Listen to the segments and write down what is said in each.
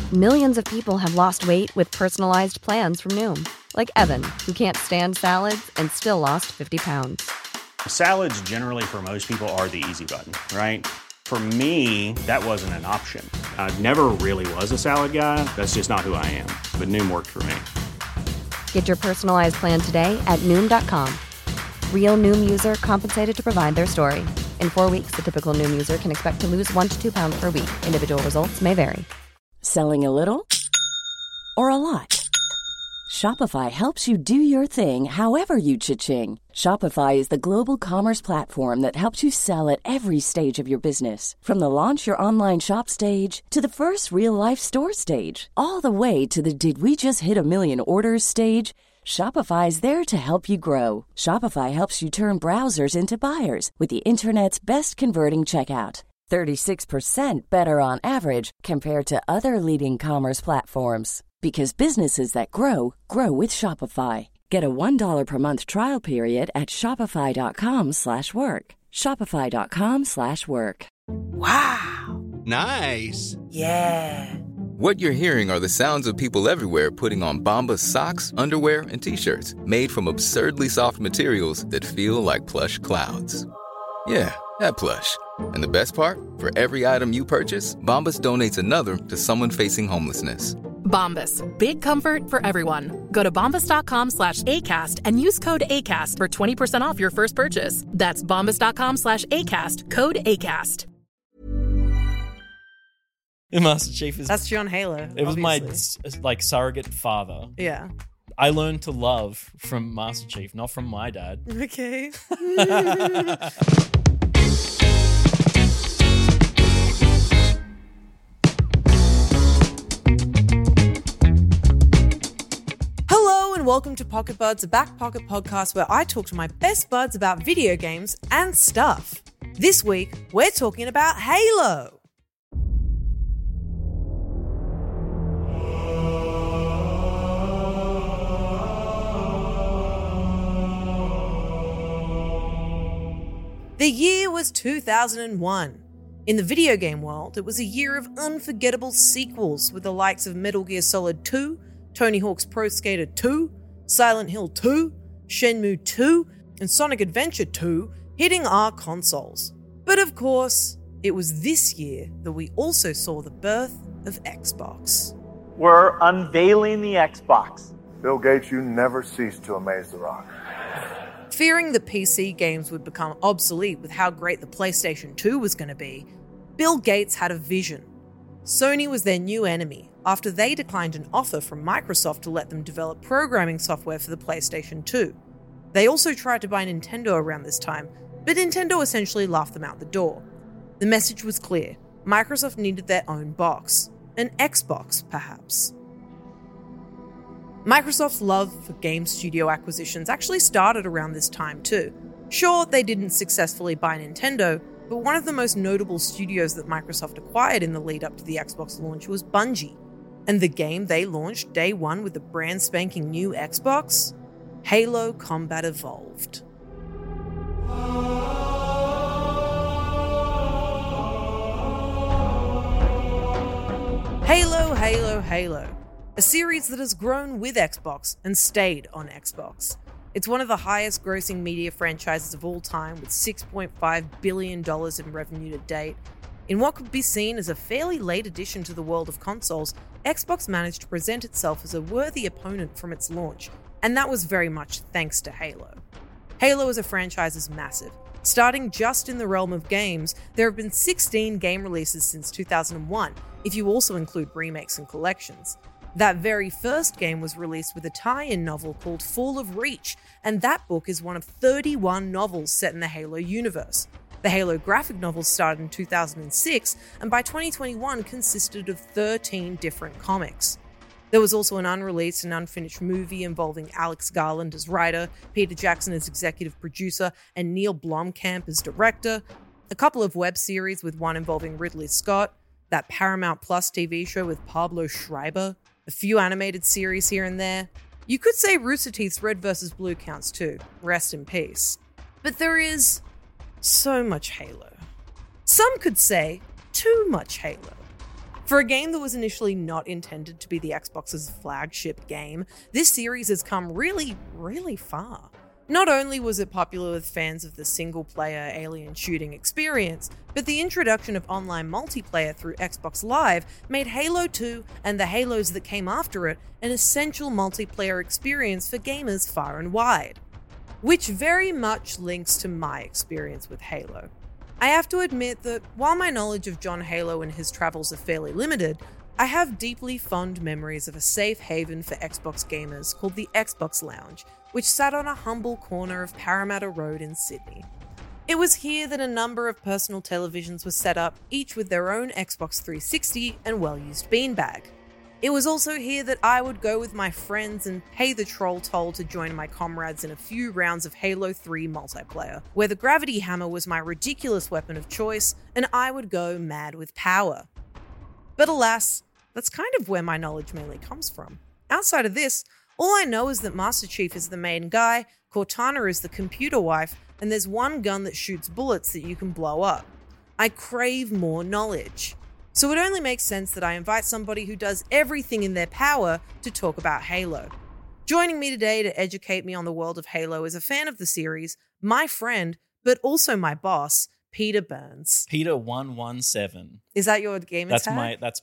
Millions of people have lost weight with personalized plans from Noom. Like Evan, who can't stand salads and still lost 50 pounds. Salads generally for most people are the easy button, right? For me, that wasn't an option. I never really was a salad guy. That's just not who I am. But Noom worked for me. Get your personalized plan today at Noom.com. Real Noom user compensated to provide their story. In 4 weeks, the typical Noom user can expect to lose 1 to 2 pounds per week. Individual results may vary. Selling a little or a lot? Shopify helps you do your thing however you cha-ching. Shopify is the global commerce platform that helps you sell at every stage of your business. From the launch your online shop stage to the first real-life store stage, all the way to the did we just hit a million orders stage. Shopify is there to help you grow. Shopify helps you turn browsers into buyers with the internet's best converting checkout. 36% better on average compared to other leading commerce platforms. Because businesses that grow, grow with Shopify. Get a $1 per month trial period at shopify.com/work. Shopify.com/work. Wow. Nice. Yeah. What you're hearing are the sounds of people everywhere putting on Bombas socks, underwear, and T-shirts made from absurdly soft materials that feel like plush clouds. Yeah, that plush. And the best part? For every item you purchase, Bombas donates another to someone facing homelessness. Bombas. Big comfort for everyone. Go to bombas.com/ACAST and use code ACAST for 20% off your first purchase. That's bombas.com/ACAST. Code ACAST. Master Chief is... That's John Halo. It was obviously. my surrogate father. Yeah. I learned to love from Master Chief, not from my dad. Okay. Hello and welcome to Pocket Buds, a back pocket podcast where I talk to my best buds about video games and stuff. This week, we're talking about Halo. The year was 2001. In the video game world, it was a year of unforgettable sequels with the likes of Metal Gear Solid 2, Tony Hawk's Pro Skater 2, Silent Hill 2, Shenmue 2, and Sonic Adventure 2 hitting our consoles. But of course, it was this year that we also saw the birth of Xbox. We're unveiling the Xbox. Bill Gates, you never cease to amaze The Rock. Fearing that PC games would become obsolete with how great the PlayStation 2 was going to be, Bill Gates had a vision. Sony was their new enemy after they declined an offer from Microsoft to let them develop programming software for the PlayStation 2. They also tried to buy Nintendo around this time, but Nintendo essentially laughed them out the door. The message was clear. Microsoft needed their own box. An Xbox, perhaps. Microsoft's love for game studio acquisitions actually started around this time too. Sure, they didn't successfully buy Nintendo, but one of the most notable studios that Microsoft acquired in the lead up to the Xbox launch was Bungie. And the game they launched day one with the brand spanking new Xbox? Halo Combat Evolved. Halo, Halo, Halo. A series that has grown with Xbox and stayed on Xbox. It's one of the highest grossing media franchises of all time with $6.5 billion in revenue to date. In what could be seen as a fairly late addition to the world of consoles, Xbox managed to present itself as a worthy opponent from its launch, and that was very much thanks to Halo. Halo as a franchise is massive. Starting just in the realm of games, there have been 16 game releases since 2001, if you also include remakes and collections. That very first game was released with a tie-in novel called Fall of Reach, and that book is one of 31 novels set in the Halo universe. The Halo graphic novel started in 2006, and by 2021 consisted of 13 different comics. There was also an unreleased and unfinished movie involving Alex Garland as writer, Peter Jackson as executive producer, and Neil Blomkamp as director, a couple of web series with one involving Ridley Scott, that Paramount Plus TV show with Pablo Schreiber, a few animated series here and there. You could say Rooster Teeth's Red vs. Blue counts too. Rest in peace. But there is so much Halo. Some could say too much Halo. For a game that was initially not intended to be the Xbox's flagship game, this series has come really, really far. Not only was it popular with fans of the single-player alien shooting experience, but the introduction of online multiplayer through Xbox Live made Halo 2 and the Halos that came after it an essential multiplayer experience for gamers far and wide. Which very much links to my experience with Halo. I have to admit that while my knowledge of John Halo and his travels are fairly limited, I have deeply fond memories of a safe haven for Xbox gamers called the Xbox Lounge, which sat on a humble corner of Parramatta Road in Sydney. It was here that a number of personal televisions were set up, each with their own Xbox 360 and well-used beanbag. It was also here that I would go with my friends and pay the troll toll to join my comrades in a few rounds of Halo 3 multiplayer, where the gravity hammer was my ridiculous weapon of choice, and I would go mad with power. But alas, that's kind of where my knowledge mainly comes from. Outside of this, all I know is that Master Chief is the main guy, Cortana is the computer wife, and there's one gun that shoots bullets that you can blow up. I crave more knowledge. So it only makes sense that I invite somebody who does everything in their power to talk about Halo. Joining me today to educate me on the world of Halo is a fan of the series, my friend, but also my boss, Peter Burns. Peter117. Is that your gamer tag? That's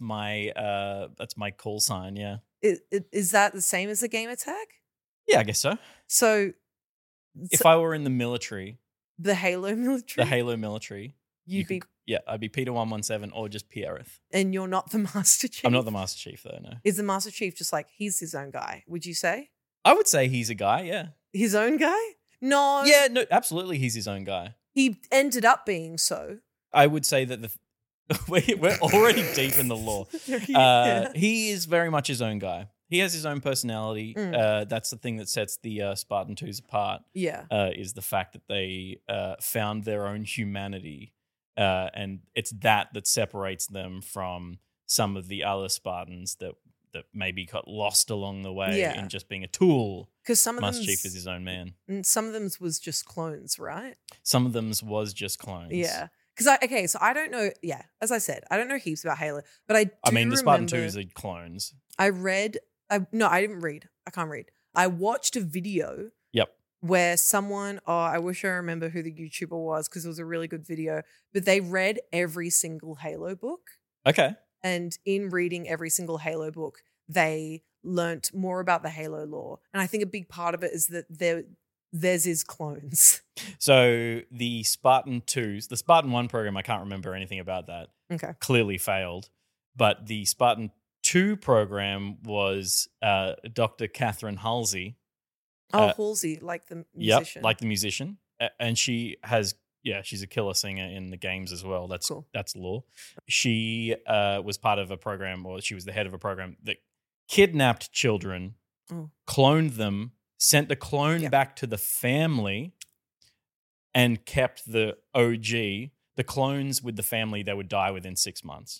my call sign, yeah. Is that the same as the gamer tag? Yeah, I guess so. So if I were in the military. The Halo military? The Halo military. I'd be Peter117 or just Pierreth. And you're not the Master Chief? I'm not the Master Chief, though, no. Is the Master Chief just like, he's his own guy, would you say? I would say he's a guy, yeah. His own guy? No. Yeah, no, absolutely he's his own guy. He ended up being so. I would say that we're already deep in the lore. Yeah. He is very much his own guy. He has his own personality. That's the thing that sets the Spartan 2s apart. Yeah. Is the fact that they found their own humanity. And it's that separates them from some of the other Spartans that maybe got lost along the way in just being a tool. Because some of them, Master Chief is his own man. And some of them was just clones, right? Some of them was just clones. Yeah. Because so I don't know. Yeah, as I said, I don't know heaps about Halo, but I mean, the Spartan 2s are clones. I didn't read. I can't read. I watched a video. Yep. Where someone, I wish I remember who the YouTuber was because it was a really good video, but they read every single Halo book. Okay. And in reading every single Halo book, they learnt more about the Halo lore. And I think a big part of it is that theirs is clones. So the Spartan 2s, the Spartan 1 program, I can't remember anything about that. Okay. Clearly failed. But the Spartan 2 program was Dr. Catherine Halsey. Halsey, like the musician. Yep, like the musician. And she has, she's a killer singer in the games as well. That's cool. That's lore. She was part of a program, or she was the head of a program that kidnapped children, cloned them, sent the clone back to the family, and kept the OG. The clones with the family, they would die within 6 months.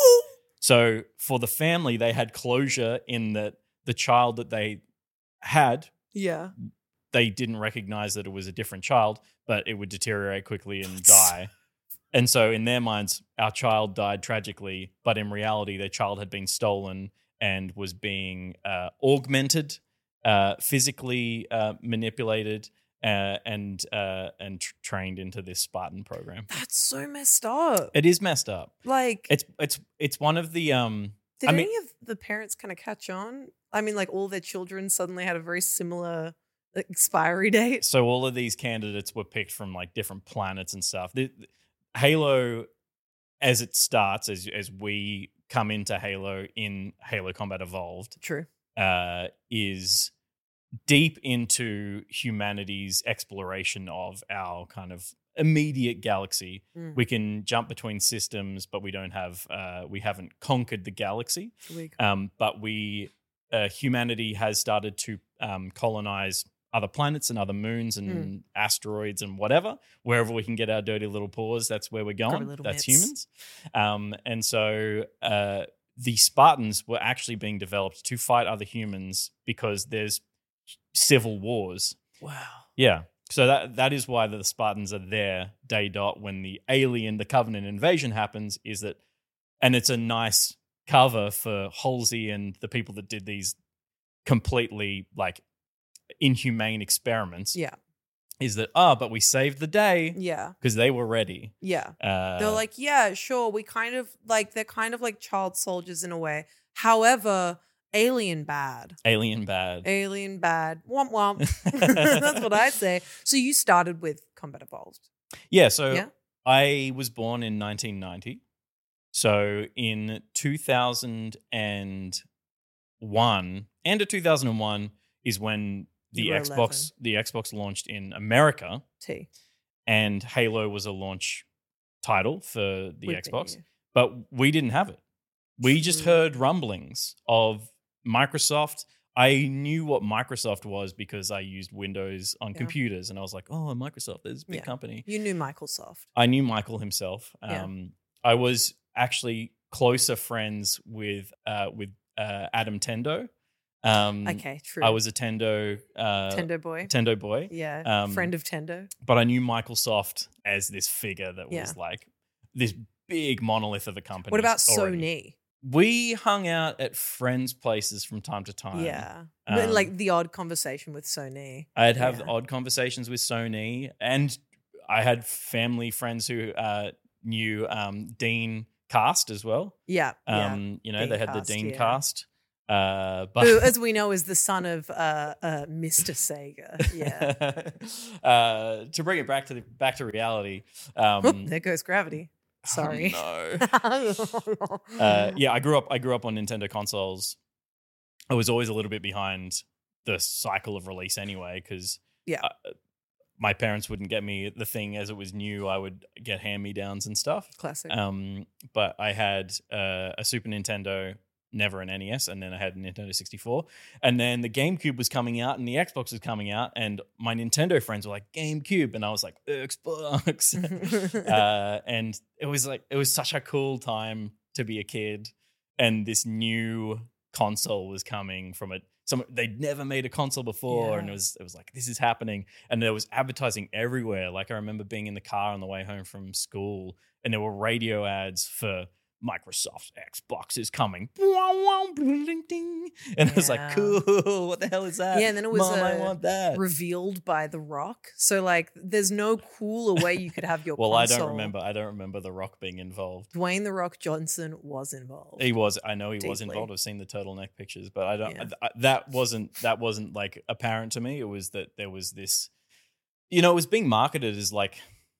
So for the family, they had closure in that the child that they had, they didn't recognize that it was a different child, but it would deteriorate quickly and die. And so in their minds, our child died tragically, but in reality, their child had been stolen and was being augmented, physically manipulated, and trained into this Spartan program. That's so messed up. It is messed up. Like it's one of the Did any of the parents kind of catch on? I mean, like all their children suddenly had a very similar expiry date. So all of these candidates were picked from like different planets and stuff. Halo, as it starts, as we come into Halo in Halo Combat Evolved, true, is deep into humanity's exploration of our kind of immediate galaxy. We can jump between systems, but we haven't conquered the galaxy. But humanity has started to colonize other planets and other moons and asteroids and whatever. Wherever we can get our dirty little paws, that's where we're going. That's humans. And so the Spartans were actually being developed to fight other humans because there's civil wars. Wow. Yeah. So that is why the Spartans are there day dot when the Covenant invasion happens, is that, and it's a nice cover for Halsey and the people that did these completely like inhumane experiments. Yeah. Is that, but we saved the day. Yeah. Because they were ready. Yeah. They're like, yeah, sure. We kind of like, they're kind of like child soldiers in a way. However, alien bad. Alien bad. Alien bad. Womp womp. That's what I say. So you started with Combat Evolved. Yeah. So I was born in 1990. So in 2001, end of 2001 is when the Xbox launched in America. And Halo was a launch title for the Xbox, but we didn't have it. We just heard rumblings of Microsoft. I knew what Microsoft was because I used Windows on computers, and I was like, "Oh, Microsoft, there's a big company." You knew Microsoft. I knew Michael himself. I was actually closer friends with Adam Tendo. Okay, true. I was a Tendo boy. Yeah, friend of Tendo. But I knew Microsoft as this figure that was like this big monolith of a company. What about already. Sony? We hung out at friends' places from time to time. Yeah, but like the odd conversation with Sony. I'd have odd conversations with Sony, and I had family friends who knew Dean Cast as well. Yeah, you know, Dean they had Cast, the Dean Cast. But who, as we know, is the son of Mr. Sega. Yeah. To bring it back to reality. There goes gravity. Sorry. Oh, no. I grew up on Nintendo consoles. I was always a little bit behind the cycle of release anyway, because my parents wouldn't get me the thing as it was new. I would get hand-me-downs and stuff. Classic. But I had a Super Nintendo, never an NES, and then I had a Nintendo 64. And then the GameCube was coming out and the Xbox was coming out, and my Nintendo friends were like, GameCube, and I was like, Xbox. And it was such a cool time to be a kid, and this new console was coming from they'd never made a console before, and it was like, this is happening. And there was advertising everywhere. Like, I remember being in the car on the way home from school, and there were radio ads for Microsoft Xbox is coming. And I was like, cool, what the hell is that? Yeah, and then it was Mom, I want that. revealed by The Rock. So like there's no cooler way you could have your console. I don't remember The Rock being involved. Dwayne The Rock Johnson was involved. He was. I know he was involved. I've seen the turtleneck pictures, but I don't that wasn't like apparent to me. It was that there was this, you know, it was being marketed as like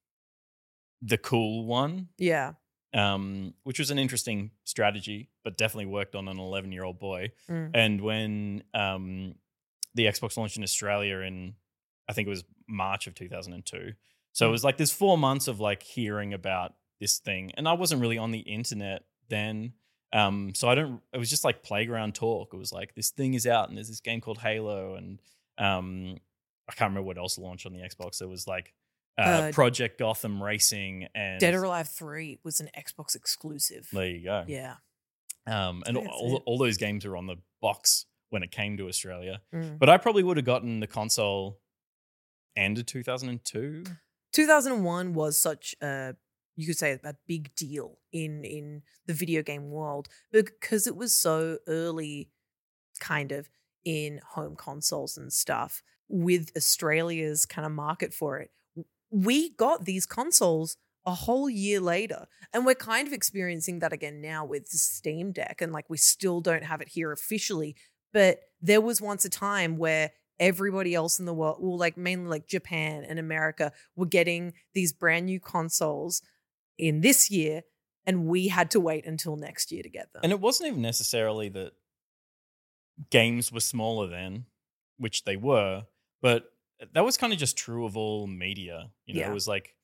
the cool one. Yeah. Which was an interesting strategy, but definitely worked on an 11-year-old boy. And when the Xbox launched in Australia in, I think it was March of 2002. So it was like there's 4 months of like hearing about this thing. And I wasn't really on the internet then. So it was just like playground talk. It was like, this thing is out and there's this game called Halo. And I can't remember what else launched on the Xbox. It was like Project Gotham Racing and Dead or Alive 3 was an Xbox exclusive. There you go. Yeah. And all those games were on the box when it came to Australia. But I probably would have gotten the console end of 2002. 2001 was such a, you could say, a big deal in the video game world because it was so early kind of in home consoles and stuff with Australia's kind of market for it. We got these consoles a whole year later, and we're kind of experiencing that again now with the Steam Deck, and like we still don't have it here officially, but there was once a time where everybody else in the world, well, like mainly like Japan and America, were getting these brand new consoles in this year, and we had to wait until next year to get them. And it wasn't even necessarily that games were smaller then, which they were, but that was kind of just true of all media. You know, it was like,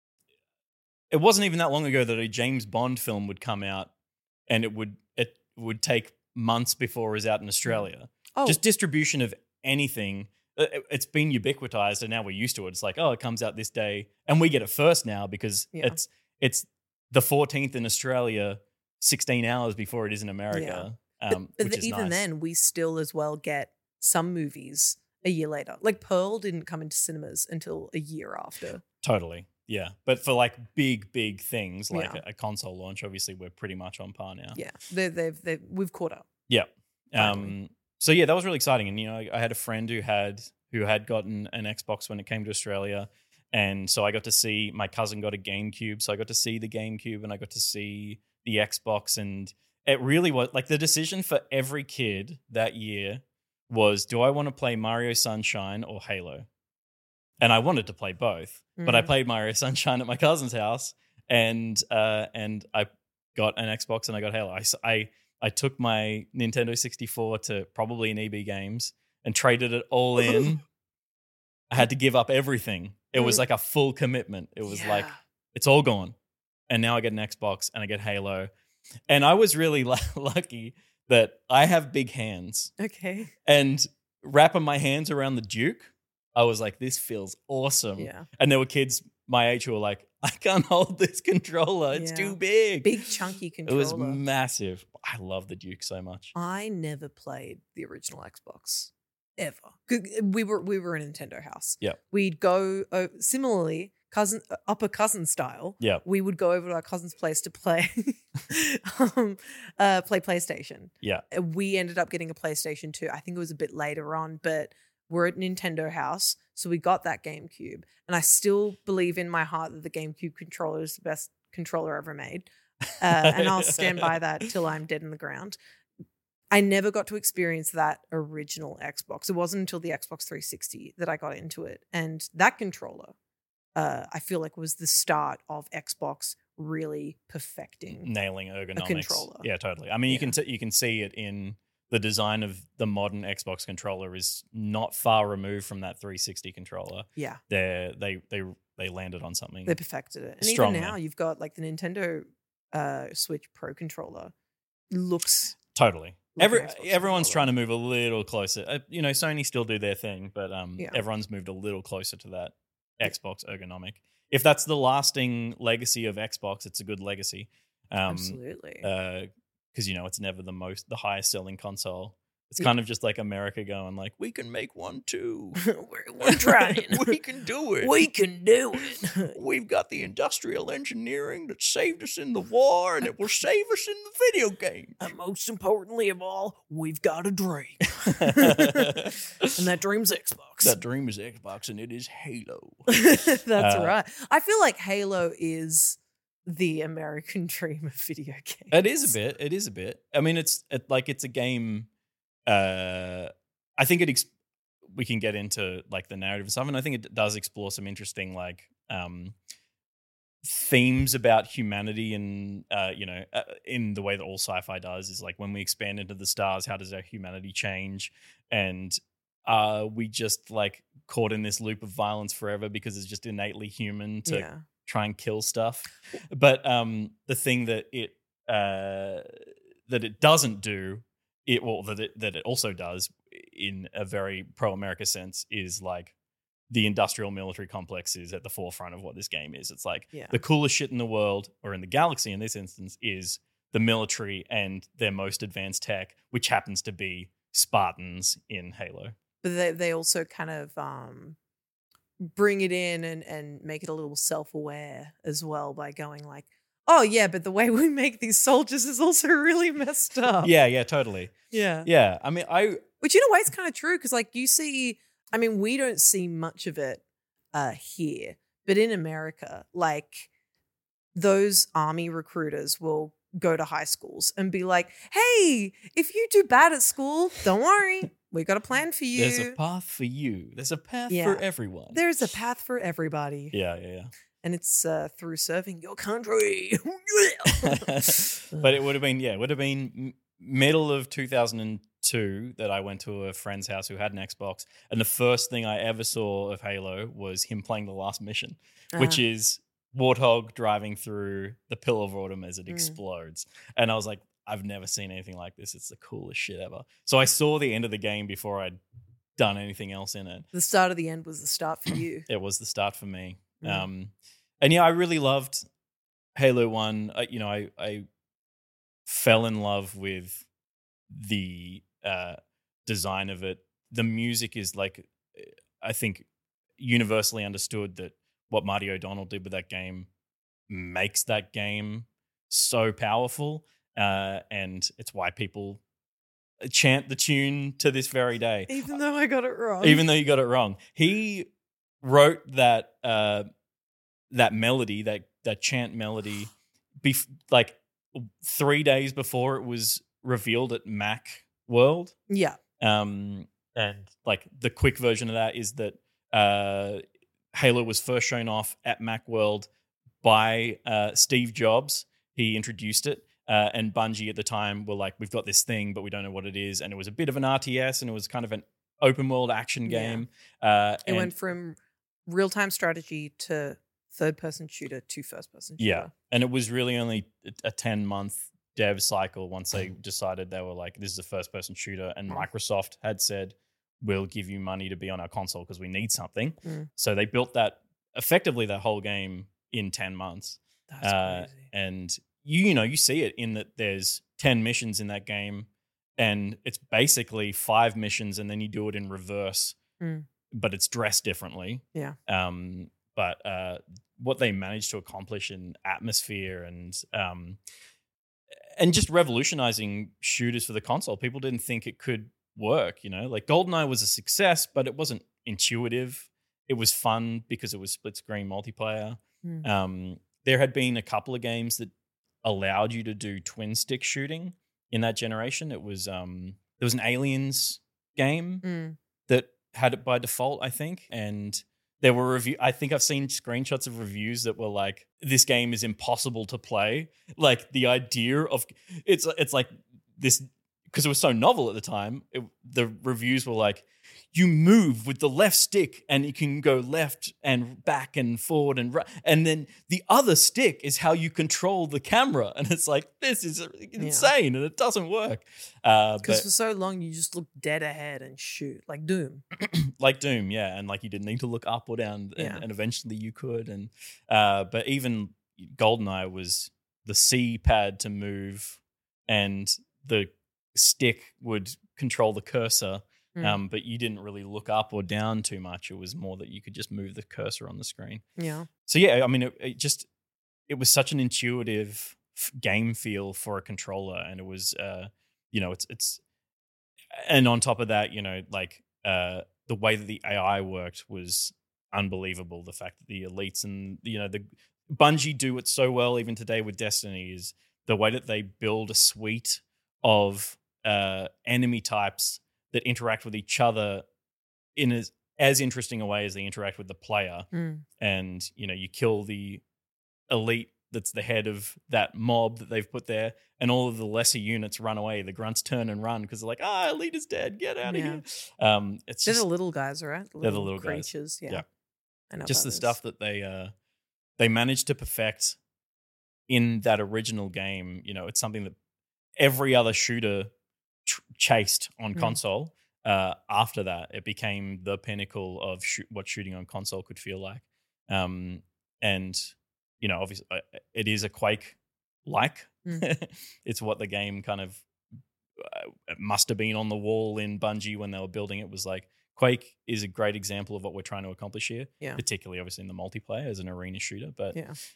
it wasn't even that long ago that a James Bond film would come out and it would take months before it was out in Australia. Oh. Just distribution of anything. It's been ubiquitized and now we're used to it. It's like, oh, it comes out this day and we get it first now because it's the 14th in Australia, 16 hours before it is in America. Which is even nice. Then we still as well get some movies a year later. Like Pearl didn't come into cinemas until a year after. Totally. Yeah. But for like big things like Yeah. a console launch, obviously we're pretty much on par now. Yeah, we've caught up. Yeah. Finally. So yeah, that was really exciting. And I had a friend who had gotten an Xbox when it came to Australia. And so I got to see, my cousin got a GameCube. So I got to see the GameCube and I got to see the Xbox. And it really was like the decision for every kid that year was, do I want to play Mario Sunshine or Halo? And I wanted to play both, but I played Mario Sunshine at my cousin's house, and I got an Xbox and I got Halo. I took my Nintendo 64 to probably an EB Games and traded it all in. I had to give up everything. It was like a full commitment. It was like, it's all gone. And now I get an Xbox and I get Halo. And I was really lucky that I have big hands. Okay. And wrapping my hands around the Duke, I was like, this feels awesome. Yeah. And there were kids my age who were like, I can't hold this controller. It's too big. Big, chunky controller. It was massive. I love the Duke so much. I never played the original Xbox ever. We were a Nintendo house. Yeah. We'd go similarly, upper cousin style. Yeah. We would go over to our cousin's place to play play PlayStation. Yeah. We ended up getting a PlayStation 2. I think it was a bit later on, but we're at Nintendo house, so we got that GameCube. And I still believe in my heart that the GameCube controller is the best controller ever made. And I'll stand by that till I'm dead in the ground. I never got to experience that original Xbox. It wasn't until the Xbox 360 that I got into it. And that controller, I feel like, was the start of Xbox really perfecting nailing ergonomics. A controller. Yeah, totally. I mean, you can see it in the design of the modern Xbox controller is not far removed from that 360 controller. Yeah. They landed on something. They perfected it. And strongly. even now you've got like the Nintendo Switch Pro controller looks totally. like an Xbox Everyone's controller. trying to move a little closer. Sony still do their thing, but Yeah. everyone's moved a little closer to that Xbox ergonomic. If that's the lasting legacy of Xbox, it's a good legacy. Absolutely. Because it's never the highest selling console. It's kind of just like America going like, we can make one too. We're trying. We can do it. We can do it. We've got the industrial engineering that saved us in the war, and it will save us in the video game. And most importantly of all, we've got a dream. And that dream's Xbox. That dream is Xbox, and it is Halo. That's right. I feel like Halo is the American dream of video games. It is a bit. I mean, it's a game. I think we can get into like the narrative and stuff, and I think it does explore some interesting like themes about humanity, and in the way that all sci-fi does is like when we expand into the stars, how does our humanity change, and we just like caught in this loop of violence forever because it's just innately human to try and kill stuff. But the thing that it doesn't do, that it also does in a very pro-America sense, is like the industrial military complex is at the forefront of what this game is. It's like the coolest shit in the world, or in the galaxy in this instance, is the military and their most advanced tech, which happens to be Spartans in Halo. But they also kind of bring it in and make it a little self-aware as well by going like, oh yeah, but the way we make these soldiers is also really messed up. Yeah, totally. Yeah. I mean, which in a way is kind of true, because like you see, I mean, we don't see much of it here, but in America, like those army recruiters will go to high schools and be like, hey, if you do bad at school, don't worry. We got a plan for you. There's a path for you. There's a path for everyone. There's a path for everybody. Yeah. And it's through serving your country. But it would have been middle of 2002 that I went to a friend's house who had an Xbox, and the first thing I ever saw of Halo was him playing the last mission, which is Warthog driving through the Pillar of Autumn as it explodes. And I was like, I've never seen anything like this. It's the coolest shit ever. So I saw the end of the game before I'd done anything else in it. The start of the end was the start for you. It was the start for me. And I really loved Halo 1. I fell in love with the design of it. The music is like, I think, universally understood that what Marty O'Donnell did with that game makes that game so powerful, and it's why people chant the tune to this very day. Even though I got it wrong. Even though you got it wrong. He wrote that that melody, that chant melody, like 3 days before it was revealed at Mac World. Yeah. And like the quick version of that is that Halo was first shown off at Mac World by Steve Jobs. He introduced it. And Bungie at the time were like, we've got this thing, but we don't know what it is. And it was a bit of an RTS, and it was kind of an open world action game. It went from real-time strategy to third-person shooter to first-person shooter. Yeah, and it was really only a 10-month dev cycle once they decided they were like, this is a first-person shooter. And Microsoft had said, we'll give you money to be on our console because we need something. So they built that, effectively that whole game in 10 months. That's crazy. And you see it in that there's 10 missions in that game, and it's basically 5 missions, and then you do it in reverse, but it's dressed differently. Yeah. But what they managed to accomplish in atmosphere and just revolutionizing shooters for the console, people didn't think it could work. Like GoldenEye was a success, but it wasn't intuitive. It was fun because it was split screen multiplayer. There had been a couple of games that allowed you to do twin stick shooting in that generation. It was there was an Aliens game that had it by default, I think, and there were I think I've seen screenshots of reviews that were like, this game is impossible to play. Like the idea of it's like this, because it was so novel at the time. The reviews were like, you move with the left stick and you can go left and back and forward and right. And then the other stick is how you control the camera. And it's like, this is insane and it doesn't work. Because for so long, you just look dead ahead and shoot, like Doom. Like Doom, yeah. And like you didn't need to look up or down and eventually you could. And but even GoldenEye was the C pad to move and the stick would control the cursor. But you didn't really look up or down too much. It was more that you could just move the cursor on the screen. Yeah. So yeah, I mean, it was such an intuitive game feel for a controller, and it was, it's, and on top of that, like the way that the AI worked was unbelievable. The fact that the elites and the Bungie do it so well even today with Destiny is the way that they build a suite of enemy types that interact with each other in as interesting a way as they interact with the player. And, you kill the elite that's the head of that mob that they've put there, and all of the lesser units run away. The grunts turn and run because they're like, elite is dead, get out of here. They're the little guys, right? They're the little creatures, guys. yeah. I know just about the stuff that they managed to perfect in that original game. It's something that every other shooter chased on console. After that, it became the pinnacle of what shooting on console could feel like. And obviously, it is a Quake-like. It's what the game kind of it must have been on the wall in Bungie when they were building it. Was like, Quake is a great example of what we're trying to accomplish here. Yeah. Particularly, obviously, in the multiplayer as an arena shooter. But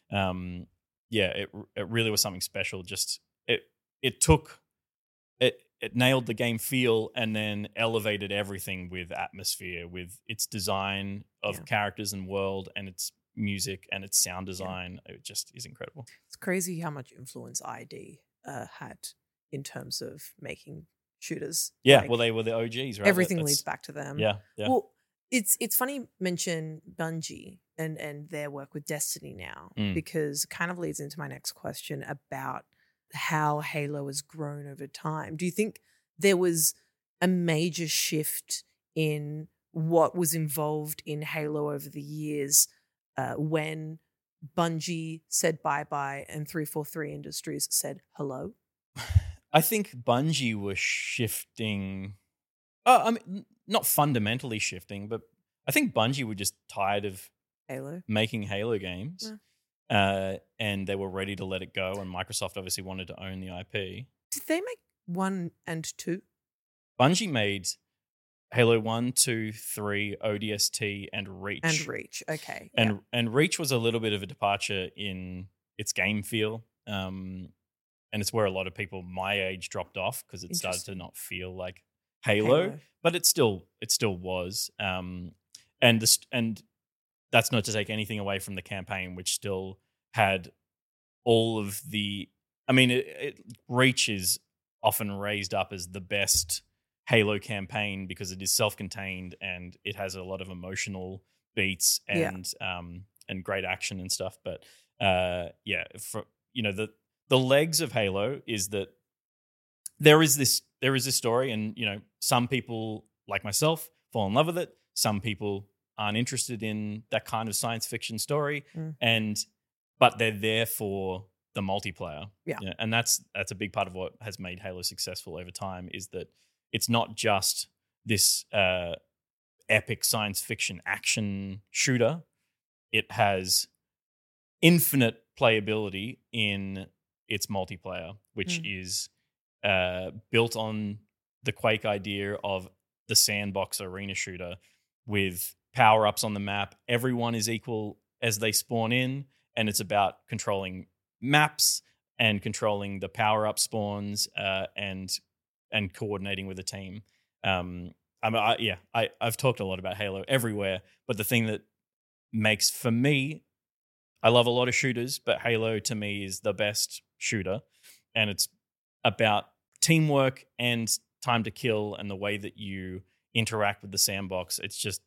it really was something special. Just it took. It nailed the game feel and then elevated everything with atmosphere, with its design of characters and world and its music and its sound design. It just is incredible. It's crazy how much influence ID had in terms of making shooters. Yeah, like, well, they were the OGs, right? Everything leads back to them. Yeah. Well, it's funny you mention Bungie and their work with Destiny now, because it kind of leads into my next question about how Halo has grown over time. Do you think there was a major shift in what was involved in Halo over the years when Bungie said bye-bye and 343 Industries said hello? I think Bungie was shifting. I mean, not fundamentally shifting, but I think Bungie were just tired of making Halo games. Yeah. And they were ready to let it go, and Microsoft obviously wanted to own the IP. Did they make 1 and 2? Bungie made Halo 1, 2, 3, ODST, and Reach. And Reach, okay. And Reach was a little bit of a departure in its game feel. And it's where a lot of people my age dropped off because it started to not feel like Halo. But it still was. And that's not to take anything away from the campaign, which still had all of the. I mean, Reach is often raised up as the best Halo campaign because it is self-contained and it has a lot of emotional beats and great action and stuff. But the legs of Halo is that there is this story, and some people like myself fall in love with it. Some people aren't interested in that kind of science fiction story, but they're there for the multiplayer. Yeah. And that's a big part of what has made Halo successful over time, is that it's not just this epic science fiction action shooter. It has infinite playability in its multiplayer, which is built on the Quake idea of the sandbox arena shooter with power-ups on the map. Everyone is equal as they spawn in, and it's about controlling maps and controlling the power-up spawns and coordinating with a team. I've talked a lot about Halo everywhere, but the thing that makes, for me, I love a lot of shooters, but Halo to me is the best shooter, and it's about teamwork and time to kill and the way that you interact with the sandbox. It's just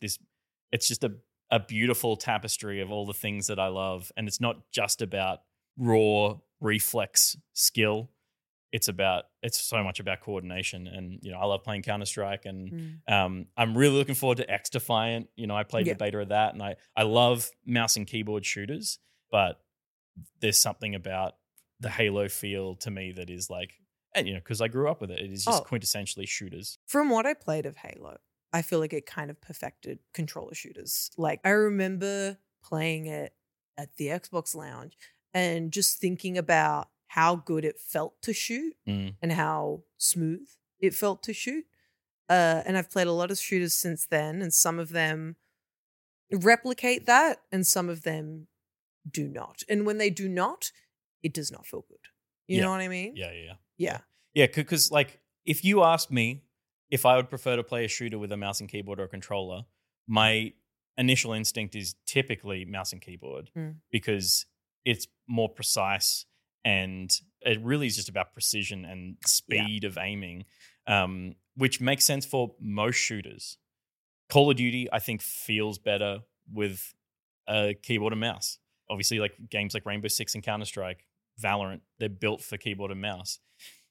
a beautiful tapestry of all the things that I love, and it's not just about raw reflex skill. It's so much about coordination, and I love playing Counter-Strike, and I'm really looking forward to X Defiant. I played the beta of that, and I love mouse and keyboard shooters, but there's something about the Halo feel to me that is like, and because I grew up with it, it is just quintessentially shooters. From what I played of Halo, I feel like it kind of perfected controller shooters. Like, I remember playing it at the Xbox Lounge and just thinking about how good it felt to shoot and how smooth it felt to shoot. And I've played a lot of shooters since then, and some of them replicate that and some of them do not. And when they do not, it does not feel good. You know what I mean? Yeah. Because like, if you asked me if I would prefer to play a shooter with a mouse and keyboard or a controller, my initial instinct is typically mouse and keyboard because it's more precise and it really is just about precision and speed of aiming, which makes sense for most shooters. Call of Duty, I think, feels better with a keyboard and mouse. Obviously, like games like Rainbow Six and Counter-Strike, Valorant, they're built for keyboard and mouse.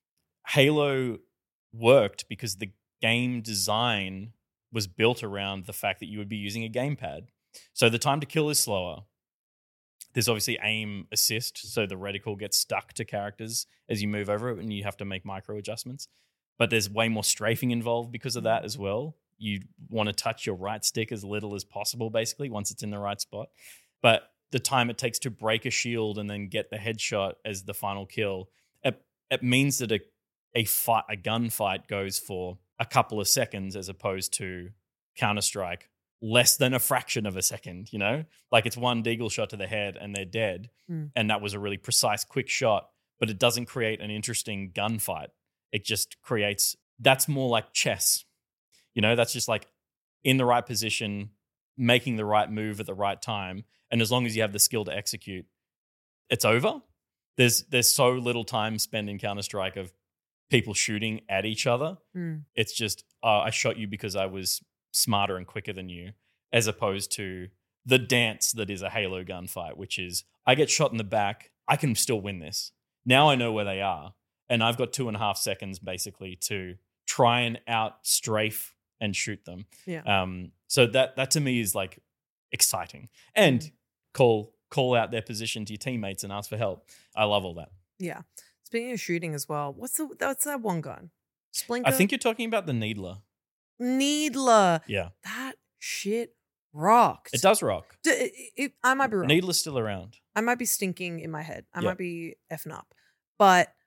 Halo worked because the game design was built around the fact that you would be using a gamepad. So the time to kill is slower. There's obviously aim assist, so the reticle gets stuck to characters as you move over it and you have to make micro adjustments. But there's way more strafing involved because of that as well. You want to touch your right stick as little as possible, basically, once it's in the right spot. But the time it takes to break a shield and then get the headshot as the final kill, it means that a gunfight goes for a couple of seconds as opposed to Counter-Strike, less than a fraction of a second, Like it's one deagle shot to the head and they're dead. And that was a really precise, quick shot, but it doesn't create an interesting gunfight. It just creates, that's more like chess. That's just like in the right position, making the right move at the right time. And as long as you have the skill to execute, it's over. There's so little time spent in Counter-Strike of people shooting at each other. It's just, I shot you because I was smarter and quicker than you, as opposed to the dance that is a Halo gunfight, which is I get shot in the back, I can still win this. Now I know where they are, and I've got 2.5 seconds basically to try and out strafe and shoot them. So that to me is like exciting, and call out their position to your teammates and ask for help. I love all that. Yeah. Speaking of shooting as well, what's that one gun? Splinter? I think you're talking about the Needler. Needler. Yeah. That shit rocked. It does rock. I might be wrong. Needler's still around. I might be stinking in my head. I might be effing up. But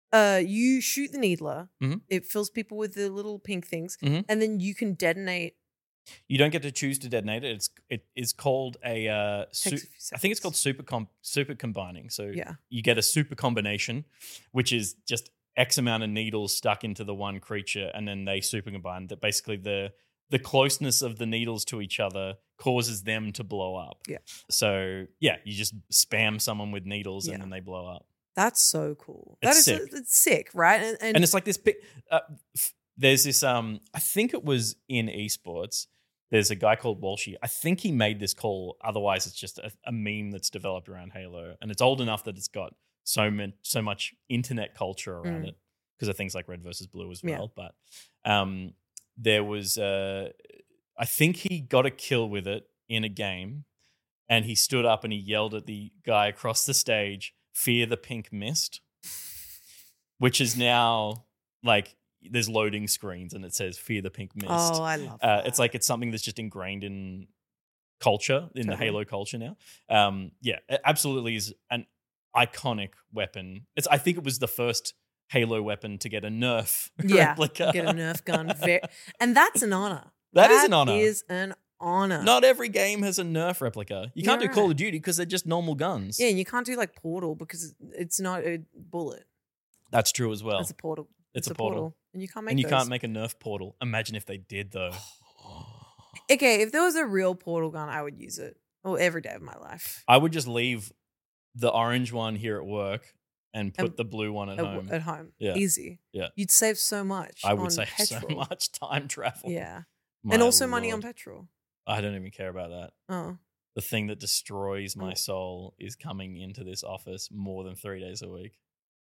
You shoot the needler. Mhm. It fills people with the little pink things, Mhm. and then you can detonate. You don't get to choose to detonate it. It is called a. Takes a few I think it's called seconds. super combining. So Yeah. you get a super combination, which is just X amount of needles stuck into the one creature, and then they super combine. That basically the closeness of the needles to each other causes them to blow up. Yeah. So yeah, you just spam someone with needles Yeah. and then they blow up. That's so cool. It's That is sick. it's sick, right? And it's like this big. There's this. I think it was in esports. There's a guy called Walshy. I think he made this call. Otherwise, it's just a meme that's developed around Halo, and it's old enough that it's got so much internet culture around it because of things like Red versus Blue as well. But there was. I think he got a kill with it in a game, and he stood up and he yelled at the guy across the stage, "Fear the pink mist," which is now like. There's loading screens and it says "Fear the pink mist." Oh, I love that. It's like it's something that's just ingrained in culture, in the Halo culture now. Yeah, it absolutely is an iconic weapon. I think it was the first Halo weapon to get a Nerf replica. Get a Nerf gun, and that's an honor. That is an honor. Is an honor. Not every game has a Nerf replica. You can't do You're Call right. of Duty because they're just normal guns. Yeah, and you can't do like Portal because it's not a bullet. That's true as well. It's a portal. It's a portal. and you can't make. And you those. can't make a Nerf portal. Imagine if they did though. Okay, if there was a real portal gun, I would use it. Well, every day of my life. I would just leave the orange one here at work and put And- the blue one at home. At home. Yeah. Easy. Yeah. You'd save so much. I would on save petrol. so much time travel. Yeah. My and also money on Lord. petrol. I don't even care about that. Oh. The thing that destroys my Oh. soul is coming into this office more than 3 days a week.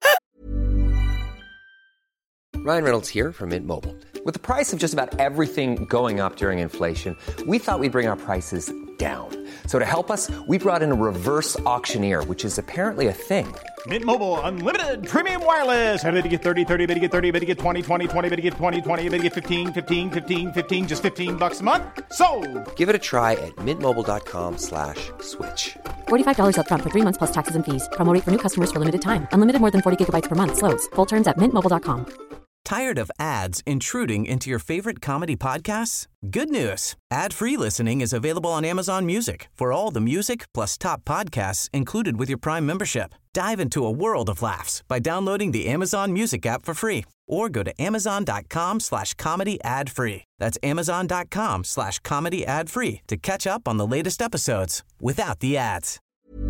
Ryan Reynolds here from Mint Mobile. With the price of just about everything going up during inflation, we thought we'd bring our prices down. So to help us, we brought in a reverse auctioneer, which is apparently a thing. Mint Mobile Unlimited Premium Wireless. How to get 30, 30, bit to get 30, bit to get 20, 20, 20, bit to get 20, 20, bit to get 15, 15, 15, 15, just $15 a month? Sold! Give it a try at mintmobile.com/switch. $45 up front for 3 months plus taxes and fees. Promo rate for new customers for limited time. Unlimited more than 40 gigabytes per month. Slows full terms at mintmobile.com. Tired of ads intruding into your favorite comedy podcasts? Good news. Ad-free listening is available on Amazon Music for all the music plus top podcasts included with your Prime membership. Dive into a world of laughs by downloading the Amazon Music app for free or go to amazon.com/comedy ad-free. That's amazon.com/comedy ad-free to catch up on the latest episodes without the ads.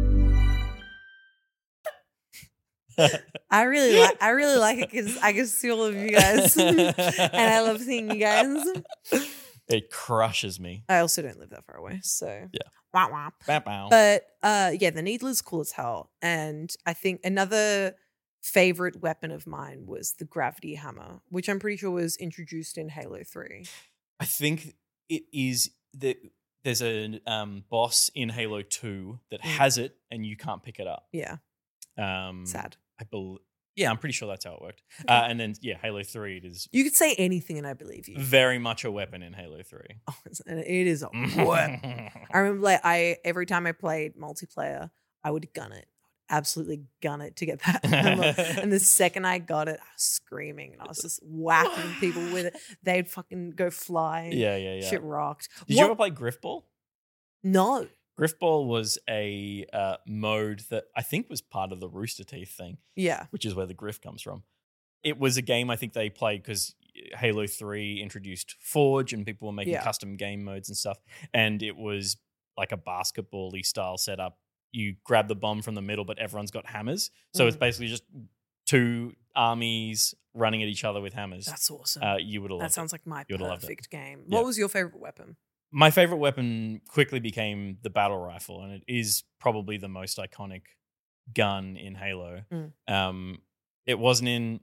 I really like it because I can see all of you guys, and I love seeing you guys. It crushes me. I also don't live that far away, so Yeah. Wah, wah. Bow, bow. But yeah, the needler's cool as hell, and I think another favorite weapon of mine was the gravity hammer, which I'm pretty sure was introduced in Halo 3. I think it is that there's a boss in Halo 2 that has it and you can't pick it up. Yeah. Sad. Yeah, I'm pretty sure that's how it worked. Okay. And then, yeah, Halo 3, it is You could say anything and I believe you. very much a weapon in Halo 3. Oh, and it is a weapon. I remember like every time I played multiplayer, I would gun it. Absolutely gun it to get that hammer. And the second I got it, I was screaming and I was just whacking people with it. They'd fucking go flying. Yeah. Shit rocked. Did you ever play Griffball? No. Griffball was a mode that I think was part of the Rooster Teeth thing. Yeah. Which is where the Griff comes from. It was a game I think they played because Halo 3 introduced Forge and people were making custom game modes and stuff. And it was like a basketball-y style setup. You grab the bomb from the middle, but everyone's got hammers. So it's basically just two armies running at each other with hammers. That's awesome. You would have loved it. That sounds like my You would've loved it. perfect game. Yeah. What was your favorite weapon? My favorite weapon quickly became the battle rifle, and it is probably the most iconic gun in Halo. It wasn't in.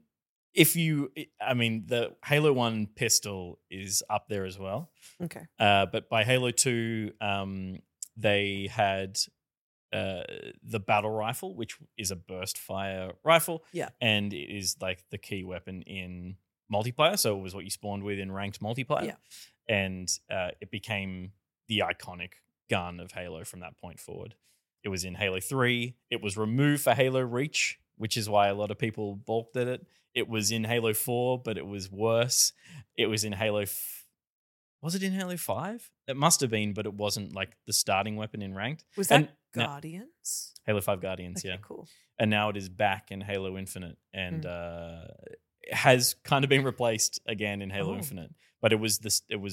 The Halo 1 pistol is up there as well. Okay. But by Halo 2, they had the battle rifle, which is a burst fire rifle. Yeah. And it is like the key weapon in multiplayer. So it was what you spawned with in ranked multiplayer. Yeah. And it became the iconic gun of Halo from that point forward. It was in Halo 3. It was removed for Halo Reach which is why a lot of people balked at it. It was in Halo 4, but it was worse. It was in was it in Halo 5? It must have been, but it wasn't like the starting weapon in ranked. Was that Guardians? Halo 5 Guardians, Okay, yeah. cool. And now it is back in Halo Infinite and it has kind of been replaced again in Halo Infinite. But it was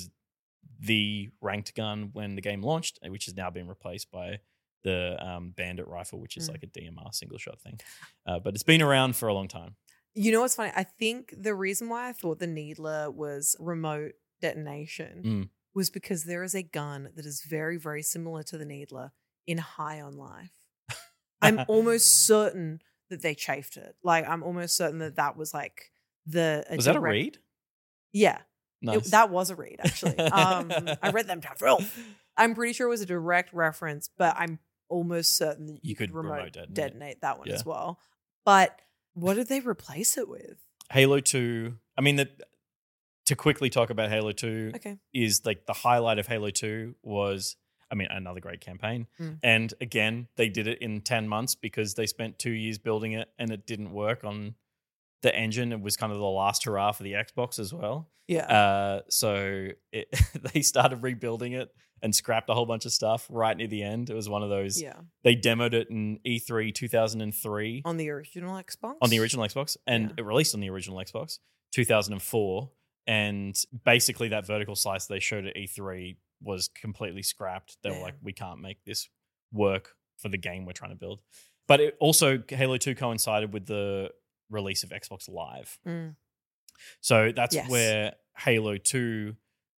the ranked gun when the game launched, which has now been replaced by the Bandit rifle, which is like a DMR single shot thing. But it's been around for a long time. You know what's funny? I think the reason why I thought the Needler was remote detonation was because there is a gun that is very, very similar to the Needler in High on Life. I'm almost certain that they chafed it. Like, I'm almost certain that was like Was that a read? Yeah. Nice. That was a read, actually. I read them to filth. I'm pretty sure it was a direct reference, but I'm almost certain that you could remote detonate that one as well. But what did they replace it with? Halo 2. I mean, to quickly talk about Halo 2 is like the highlight of Halo 2 was, I mean, another great campaign. And again, they did it in 10 months because they spent 2 years building it and it didn't work on the engine. It was kind of the last hurrah for the Xbox as well. Yeah. So they started rebuilding it and scrapped a whole bunch of stuff right near the end. It was one of those. Yeah. They demoed it in E3 2003. On the original Xbox? On the original Xbox. And it released on the original Xbox, 2004. And basically that vertical slice they showed at E3 was completely scrapped. They were like, we can't make this work for the game we're trying to build. But it also, Halo 2 coincided with the release of Xbox Live. So that's where Halo 2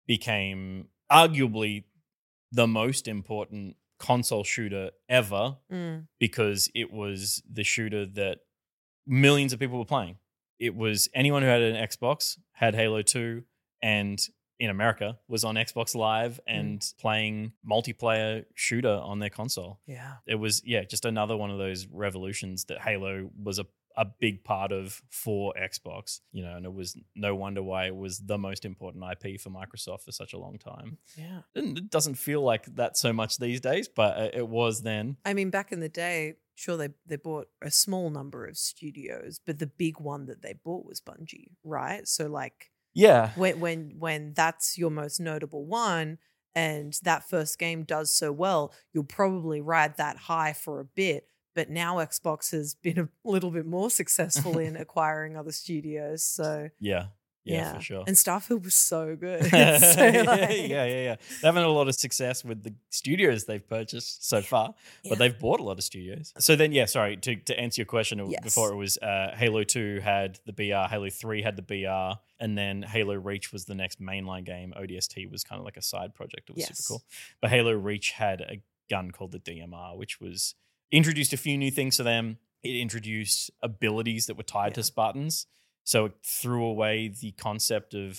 became arguably the most important console shooter ever because it was the shooter that millions of people were playing. It was anyone who had an Xbox had Halo 2 and in America was on Xbox Live and playing multiplayer shooter on their console. Yeah. It was, just another one of those revolutions that Halo was a big part of for Xbox, and it was no wonder why it was the most important IP for Microsoft for such a long time. Yeah. And it doesn't feel like that so much these days, but it was then. I mean, back in the day, sure, they bought a small number of studios, but the big one that they bought was Bungie, right? So like, yeah, when that's your most notable one and that first game does so well, you'll probably ride that high for a bit. But now Xbox has been a little bit more successful in acquiring other studios. So yeah, for sure. And Starfield was so good. Yeah. They're having a lot of success with the studios they've purchased so far, but they've bought a lot of studios. So then, to answer your question, before it was Halo 2 had the BR, Halo 3 had the BR, and then Halo Reach was the next mainline game. ODST was kind of like a side project. It was super cool. But Halo Reach had a gun called the DMR, which was introduced a few new things to them. It introduced abilities that were tied to Spartans. So it threw away the concept of,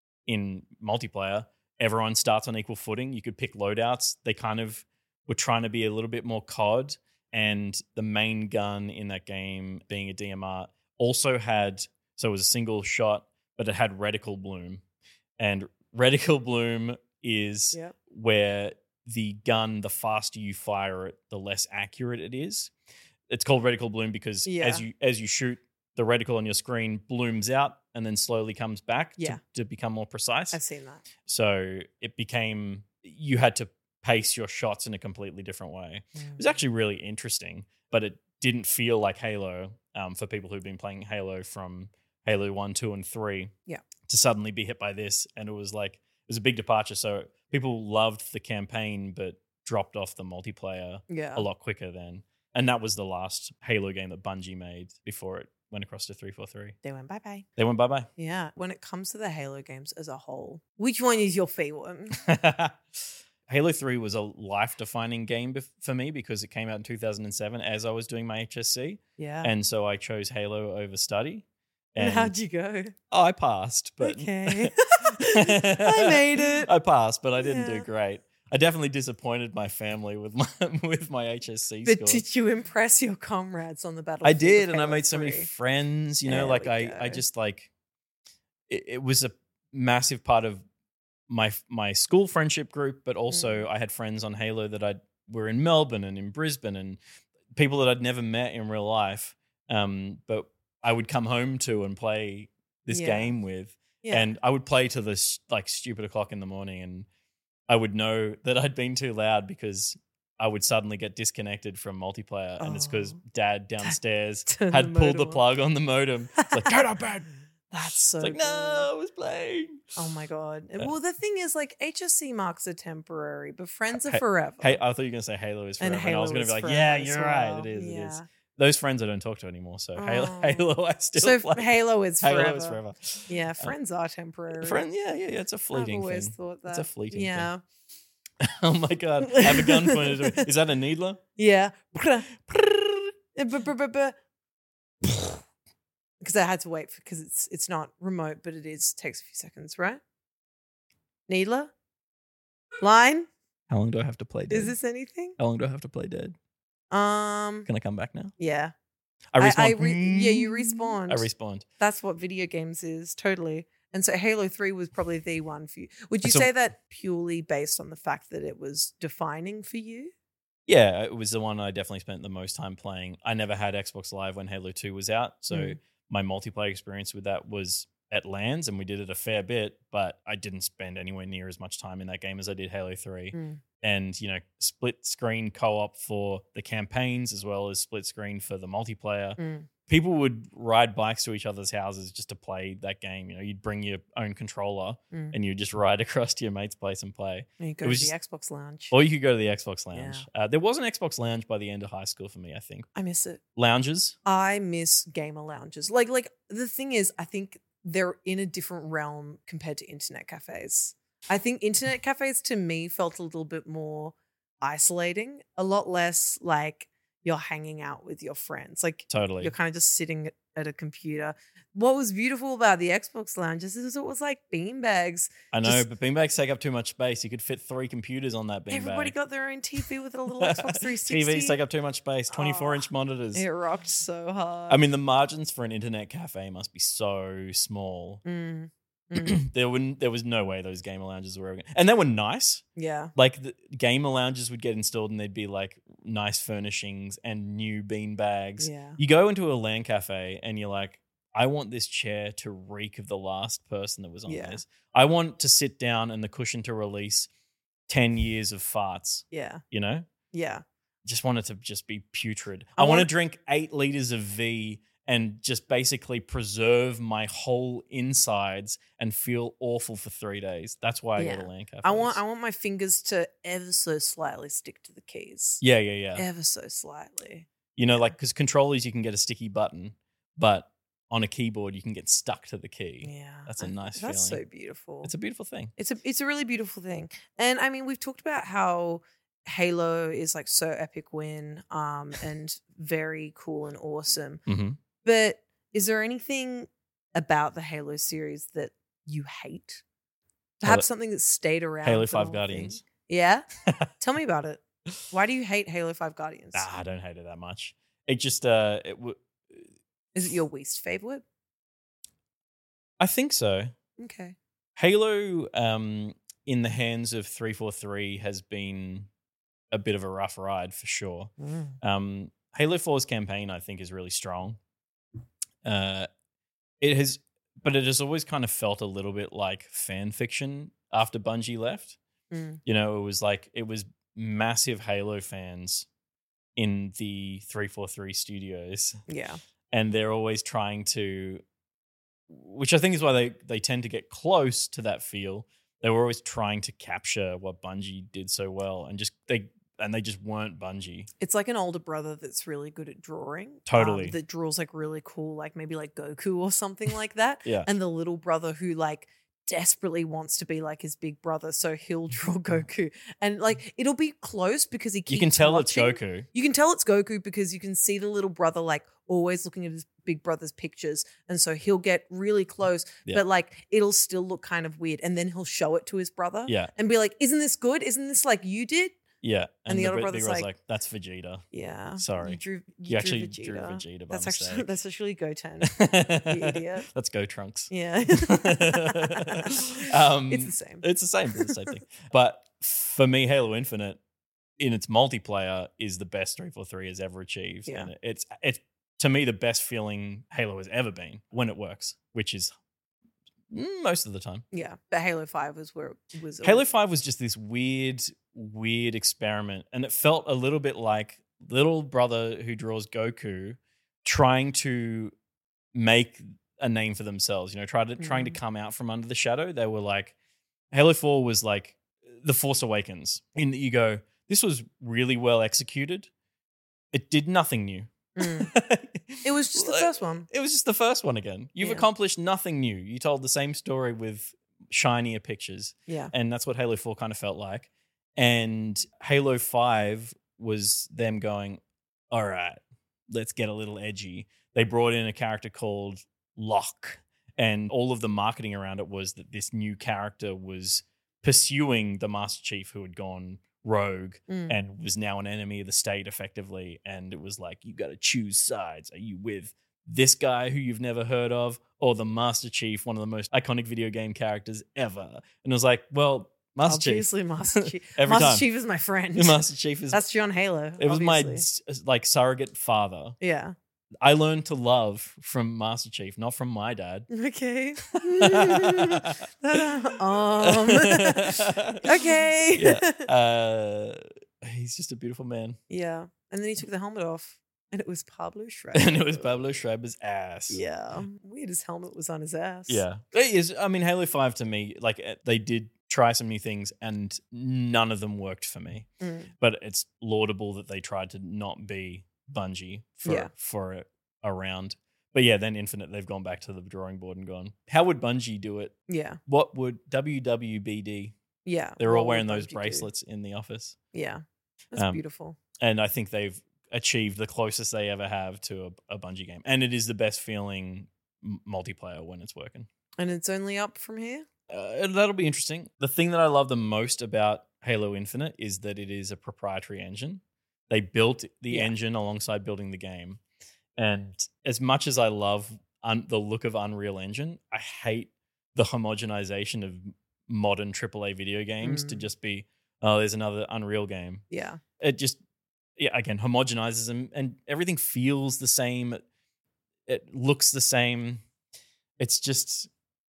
in multiplayer, everyone starts on equal footing. You could pick loadouts. They kind of were trying to be a little bit more COD. And the main gun in that game, being a DMR, also had, so it was a single shot, but it had reticle bloom. And reticle bloom is where the gun, the faster you fire it, the less accurate it is. It's called reticle bloom because as you shoot, the reticle on your screen blooms out and then slowly comes back to become more precise. I've seen that. So it became, you had to pace your shots in a completely different way. It was actually really interesting, but it didn't feel like Halo for people who've been playing Halo from Halo 1, 2, and 3 to suddenly be hit by this. And it was like, it was a big departure. So people loved the campaign, but dropped off the multiplayer a lot quicker then. And that was the last Halo game that Bungie made before it went across to 343. They went bye-bye. They went bye-bye. Yeah. When it comes to the Halo games as a whole, which one is your favorite? Halo 3 was a life-defining game for me because it came out in 2007 as I was doing my HSC. Yeah. And so I chose Halo over study. And how'd you go? Oh, I passed. But okay. I made it. I passed, but I didn't do great. I definitely disappointed my family with my HSC but score. Did you impress your comrades on the battlefield? I did, and I made so many friends. I just like it was a massive part of my school friendship group, but also I had friends on Halo that were in Melbourne and in Brisbane, and people that I'd never met in real life. but I would come home to and play this game with, and I would play to this like stupid o'clock in the morning, and I would know that I'd been too loud because I would suddenly get disconnected from multiplayer, and it's because Dad downstairs had pulled the plug on the modem. It's like, get up, bed. That's so it's like, no, I was playing. Oh my God. Well, the thing is, like, HSC marks are temporary, but friends are forever. Hey, I thought you were going to say Halo is forever. And I was going to be like, yeah, you're right. It is. It is. Those friends I don't talk to anymore. So Halo I still play. Halo is forever. Halo is forever. Yeah, friends are temporary. Yeah. It's a fleeting thing. I've always thought that. It's a fleeting thing. Oh my God. I have a gun pointed at me. Is that a needler? Yeah. Because I had to wait because it's not remote, but it takes a few seconds, right? Needler? Line? How long do I have to play dead? Is this anything? How long do I have to play dead? Can I come back now? Yeah. I respawned. You respawned. I respawned. That's what video games is, totally. And so Halo 3 was probably the one for you. Would you say that purely based on the fact that it was defining for you? Yeah, it was the one I definitely spent the most time playing. I never had Xbox Live when Halo 2 was out, so my multiplayer experience with that was at LANs, and we did it a fair bit, but I didn't spend anywhere near as much time in that game as I did Halo 3. And, split screen co-op for the campaigns as well as split screen for the multiplayer. People would ride bikes to each other's houses just to play that game. You'd bring your own controller and you'd just ride across to your mate's place and play. And you go to the Xbox Lounge. Or you could go to the Xbox Lounge. Yeah. There was an Xbox Lounge by the end of high school for me, I think. I miss it. Lounges? I miss gamer lounges. Like the thing is, I think they're in a different realm compared to internet cafes. I think internet cafes to me felt a little bit more isolating, a lot less like you're hanging out with your friends. Like totally. You're kind of just sitting at a computer. What was beautiful about the Xbox Lounges is it was like beanbags. I know, but beanbags take up too much space. You could fit 3 computers on that beanbag. Everybody got their own TV with a little Xbox 360. TVs take up too much space. 24-inch monitors. It rocked so hard. I mean, the margins for an internet cafe must be so small. There was no way those gamer lounges were ever gonna, and they were nice. Yeah. Like the gamer lounges would get installed and they'd be like nice furnishings and new bean bags. Yeah. You go into a LAN cafe and you're like, I want this chair to reek of the last person that was on this. I want to sit down and the cushion to release 10 years of farts. Yeah. Yeah. Just want it to just be putrid. I want to drink 8 liters of V and just basically preserve my whole insides and feel awful for 3 days. That's why I go to LAN cafes. I want my fingers to ever so slightly stick to the keys. Yeah. Ever so slightly. Like because controllers you can get a sticky button, but on a keyboard you can get stuck to the key. Yeah, that's a nice feeling. That's so beautiful. It's a beautiful thing. It's a really beautiful thing. And I mean, we've talked about how Halo is like so epic win, and very cool and awesome. But is there anything about the Halo series that you hate? Perhaps something that stayed around. Halo 5 Guardians. Thing? Yeah? Tell me about it. Why do you hate Halo 5 Guardians? I don't hate it that much. It just is it your least favorite? I think so. Okay. Halo in the hands of 343 has been a bit of a rough ride for sure. Halo 4's campaign I think is really strong. It has always kind of felt a little bit like fan fiction after Bungie left. It was massive Halo fans in the 343 studios. Yeah. And they're always trying to, which I think is why they tend to get close to that feel. They were always trying to capture what Bungie did so well and they just weren't Bungie. It's like an older brother that's really good at drawing. Totally. That draws like really cool, like maybe like Goku or something like that. Yeah. And the little brother who like desperately wants to be like his big brother, so he'll draw Goku. And like it'll be close because he keeps You can tell watching. it's Goku. You can tell it's Goku because you can see the little brother like always looking at his big brother's pictures. And so he'll get really close, but like it'll still look kind of weird. And then he'll show it to his brother and be like, isn't this good? Isn't this like you did? Yeah. And the other brother's like, that's Vegeta. Yeah. Sorry. You actually Vegeta. drew Vegeta by mistake. That's actually Goten. You idiot. Let's go Trunks. Yeah. It's the same. It's the same thing. But for me, Halo Infinite in its multiplayer is the best 343 has ever achieved. Yeah. And it's to me, the best feeling Halo has ever been when it works, which is most of the time. Yeah. But Halo 5 was where it was. Halo 5 was just this weird experiment. And it felt a little bit like little brother who draws Goku trying to make a name for themselves, trying to come out from under the shadow. They were like, Halo 4 was like The Force Awakens, in that you go, this was really well executed. It did nothing new. It was just the first one. It was just the first one again. You've accomplished nothing new. You told the same story with shinier pictures. Yeah. And that's what Halo 4 kind of felt like. And Halo 5 was them going, all right, let's get a little edgy. They brought in a character called Locke, and all of the marketing around it was that this new character was pursuing the Master Chief who had gone rogue and was now an enemy of the state effectively. And it was like, you got to choose sides. Are you with this guy who you've never heard of, or the Master Chief, one of the most iconic video game characters ever? And it was like, well, Obviously, Master Chief. Every Master time. Chief is my friend. Master Chief is... That's John Halo. It was obviously. my surrogate father. Yeah. I learned to love from Master Chief, not from my dad. Okay. Okay. Yeah. He's just a beautiful man. Yeah. And then he took the helmet off, and it was Pablo Schreiber. And it was Pablo Schreiber's ass. Yeah. Weird, his helmet was on his ass. Yeah. It is. I mean, Halo 5 to me, like, they did try some new things and none of them worked for me. But it's laudable that they tried to not be Bungie for a round. But yeah, then Infinite, they've gone back to the drawing board and gone, how would Bungie do it? Yeah. What would WWBD? Yeah. They're all what wearing would those Bungie do? bracelets in the office. Yeah. That's beautiful. And I think they've achieved the closest they ever have to a Bungie game. And it is the best feeling multiplayer when it's working. And it's only up from here? That'll be interesting. The thing that I love the most about Halo Infinite is that it is a proprietary engine. They built the engine alongside building the game. And as much as I love the look of Unreal Engine, I hate the homogenization of modern AAA video games to just be, oh, there's another Unreal game. Yeah. It just, again, homogenizes them and everything feels the same. It looks the same. It's just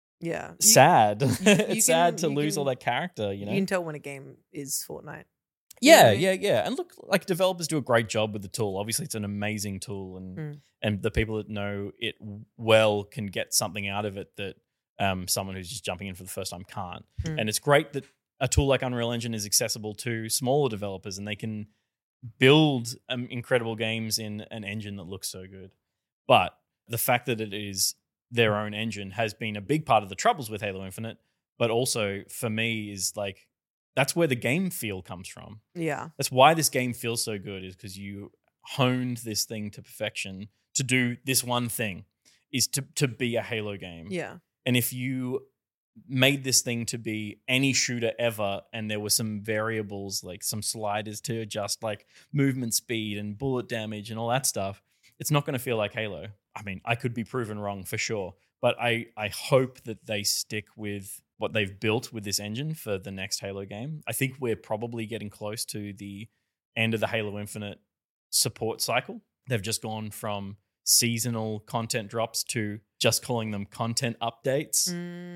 sad. It's sad to lose all that character, You can tell when a game is Fortnite. Yeah. And look, like, developers do a great job with the tool. Obviously, it's an amazing tool, and the people that know it well can get something out of it that someone who's just jumping in for the first time can't. And it's great that a tool like Unreal Engine is accessible to smaller developers and they can build incredible games in an engine that looks so good. But the fact that it is their own engine has been a big part of the troubles with Halo Infinite, but also for me is like, that's where the game feel comes from. Yeah. That's why this game feels so good, is because you honed this thing to perfection to do this one thing, is to be a Halo game. Yeah. And if you made this thing to be any shooter ever and there were some variables, like some sliders to adjust like movement speed and bullet damage and all that stuff, it's not going to feel like Halo. I mean, I could be proven wrong for sure, but I hope that they stick with what they've built with this engine for the next Halo game. I think we're probably getting close to the end of the Halo Infinite support cycle. They've just gone from seasonal content drops to just calling them content updates,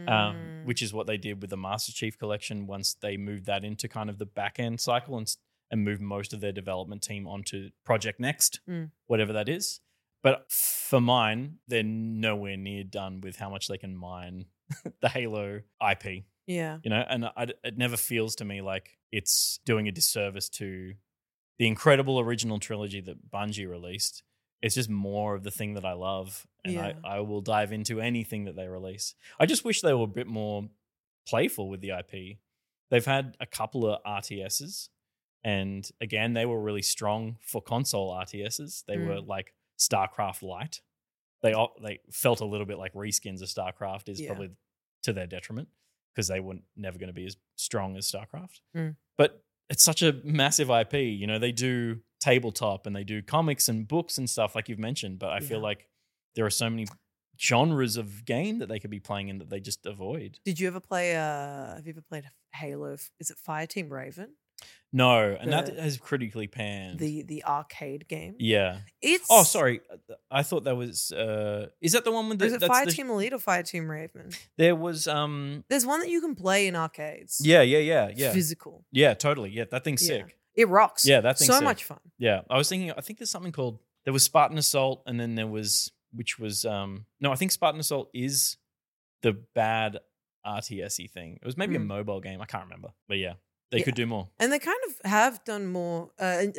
which is what they did with the Master Chief Collection once they moved that into kind of the back end cycle and moved most of their development team onto Project Next, whatever that is. But for mine, they're nowhere near done with how much they can mine the Halo IP. Yeah. And it never feels to me like it's doing a disservice to the incredible original trilogy that Bungie released. It's just more of the thing that I love. And I will dive into anything that they release. I just wish they were a bit more playful with the IP. They've had a couple of RTSs. And again, they were really strong for console RTSs. They were like StarCraft Lite. They felt a little bit like reskins of StarCraft is probably to their detriment because they were never going to be as strong as StarCraft. But it's such a massive IP. They do tabletop and they do comics and books and stuff like you've mentioned. But I feel like there are so many genres of game that they could be playing in that they just avoid. Did you ever play, have you ever played Halo? Is it Fireteam Raven? No, and that has critically panned. The arcade game. Yeah. It's sorry. I thought that was. Is that the one with the? Is it Fireteam Elite or Fireteam Raven? There was. There's one that you can play in arcades. Yeah. It's physical. Yeah, totally. Yeah, that thing's sick. It rocks. Yeah, that thing's so sick. much fun. Yeah, I was thinking. I think there's something called. There was Spartan Assault, and then there was no. I think Spartan Assault is the bad RTS-y thing. It was maybe a mobile game. I can't remember, but yeah. They could do more. And they kind of have done more.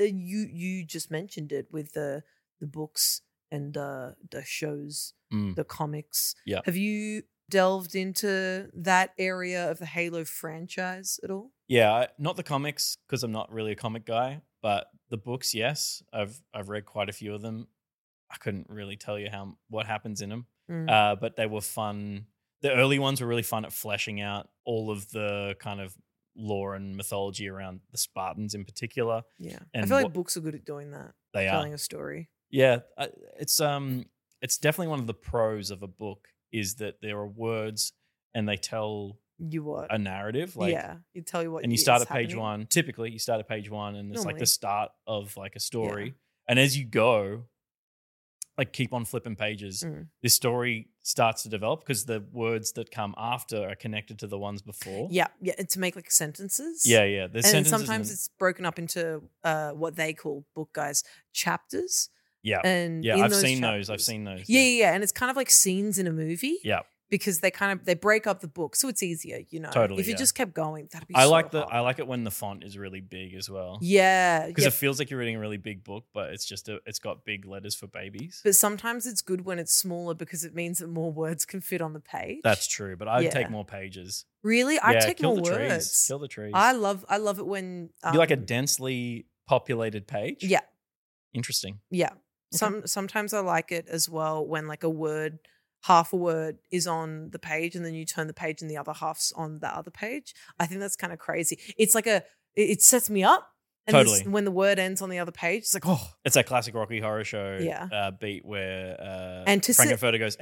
You just mentioned it with the books and the shows, the comics. Yeah. Have you delved into that area of the Halo franchise at all? Yeah, not the comics because I'm not really a comic guy, but the books, yes. I've read quite a few of them. I couldn't really tell you what happens in them, but they were fun. The early ones were really fun at fleshing out all of the kind of lore and mythology around the Spartans in particular. Yeah, and I feel like books are good at doing that. Telling a story. Yeah, it's definitely one of the pros of a book is that there are words and they tell you what a narrative. You tell you what, and you start at page one. Typically, you start at page one, and it's like the start of like a story. And as you go, like keep on flipping pages, this story starts to develop because the words that come after are connected to the ones before. Yeah, and to make like sentences. Yeah. There's and sentences sometimes it's broken up into what they call book guys chapters. Yeah, and I've seen those. Yeah, and it's kind of like scenes in a movie. Yeah. Because they break up the book, so it's easier, you know. Totally. If you just kept going, that'd be. I so like hard. I like it when the font is really big as well. Yeah, because it feels like you're reading a really big book, but it's just it's got big letters for babies. But sometimes it's good when it's smaller because it means that more words can fit on the page. That's true, but I'd take more pages. Really, I'd take kill more the words. Trees. Kill the trees. I love it when you like a densely populated page. Yeah, interesting. Yeah, sometimes I like it as well when like half a word is on the page and then you turn the page and the other half's on the other page. I think that's kind of crazy. It's like it sets me up. And totally. When the word ends on the other page, it's like, oh. It's that classic Rocky Horror Show beat where Frank-N-Furter goes,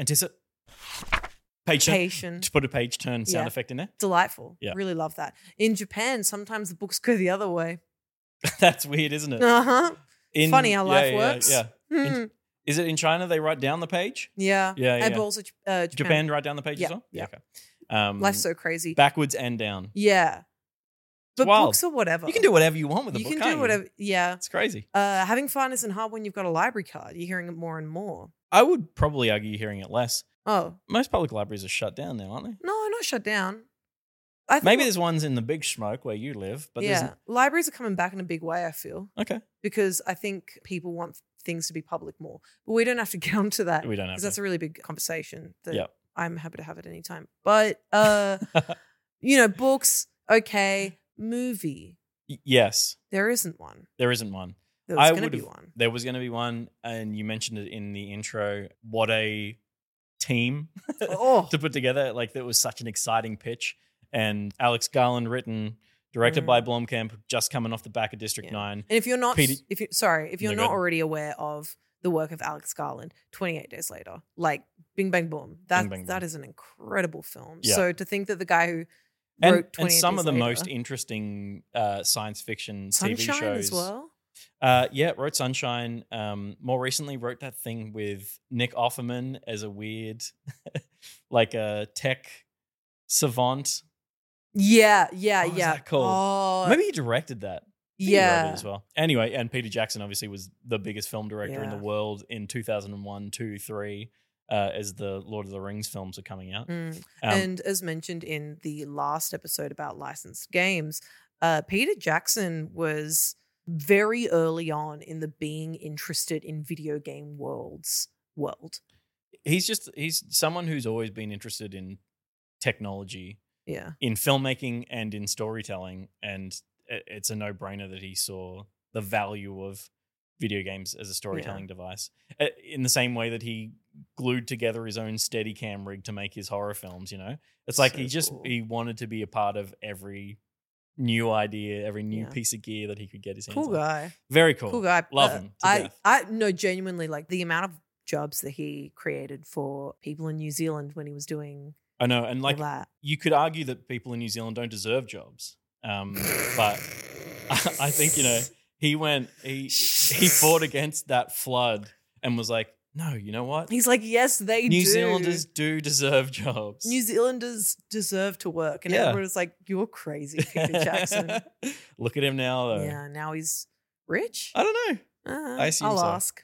patient. To put a page turn sound effect in there. Delightful. Yeah. Really love that. In Japan, sometimes the books go the other way. That's weird, isn't it? Uh-huh. Funny how life works. Yeah. Is it in China they write down the page? Yeah. And also Japan write down the page as well? Yeah. Okay. Life's so crazy. Backwards and down. Yeah. But wild. Books or whatever. You can do whatever you want with a book, You can do whatever. Yeah. It's crazy. Having fun isn't hard when you've got a library card. You're hearing it more and more. I would probably argue you're hearing it less. Oh. Most public libraries are shut down now, aren't they? No, not shut down. Maybe there's ones in the big smoke where you live, but libraries are coming back in a big way, I feel. Okay. Because I think people want things to be public more. But we don't have to get onto that. We don't have to. Because that's a really big conversation that I'm happy to have at any time. But, books, okay. Movie. Yes. There isn't one. There isn't one. There was going to be one. There was going to be one, and you mentioned it in the intro. What a team to put together. Like, that was such an exciting pitch. And Alex Garland written, directed by Blomkamp, just coming off the back of District 9. And if you're not, if you're not already aware of the work of Alex Garland, 28 Days Later, like Bing Bang Boom, that is an incredible film. Yeah. So to think that the guy who wrote 28 and some Days of the Later, most interesting science fiction Sunshine TV shows as well. Wrote Sunshine. More recently, wrote that thing with Nick Offerman as a weird, like a tech savant. Yeah. What was that called? Maybe he directed that. He wrote it as well. Anyway, and Peter Jackson obviously was the biggest film director in the world in 2001, 2, 3, as the Lord of the Rings films are coming out. And as mentioned in the last episode about licensed games, Peter Jackson was very early on in the being interested in video game world. He's someone who's always been interested in technology. Yeah. In filmmaking and in storytelling, and it's a no-brainer that he saw the value of video games as a storytelling device. In the same way that he glued together his own Steadicam rig to make his horror films, It's like he wanted to be a part of every new idea, every new piece of gear that he could get his hands on. Cool guy. Very cool. Cool guy. Love him to death. I no, genuinely, like the amount of jobs that he created for people in New Zealand when he was doing I know, and like that. you could argue that people in New Zealand don't deserve jobs, but I think, he fought against that flood and was like, no, you know what? He's like, yes, they do. New Zealanders do deserve jobs. New Zealanders deserve to work. And everyone was like, you're crazy, Peter Jackson. Look at him now, though. Yeah, now he's rich? I don't know. I assume I'll so. ask.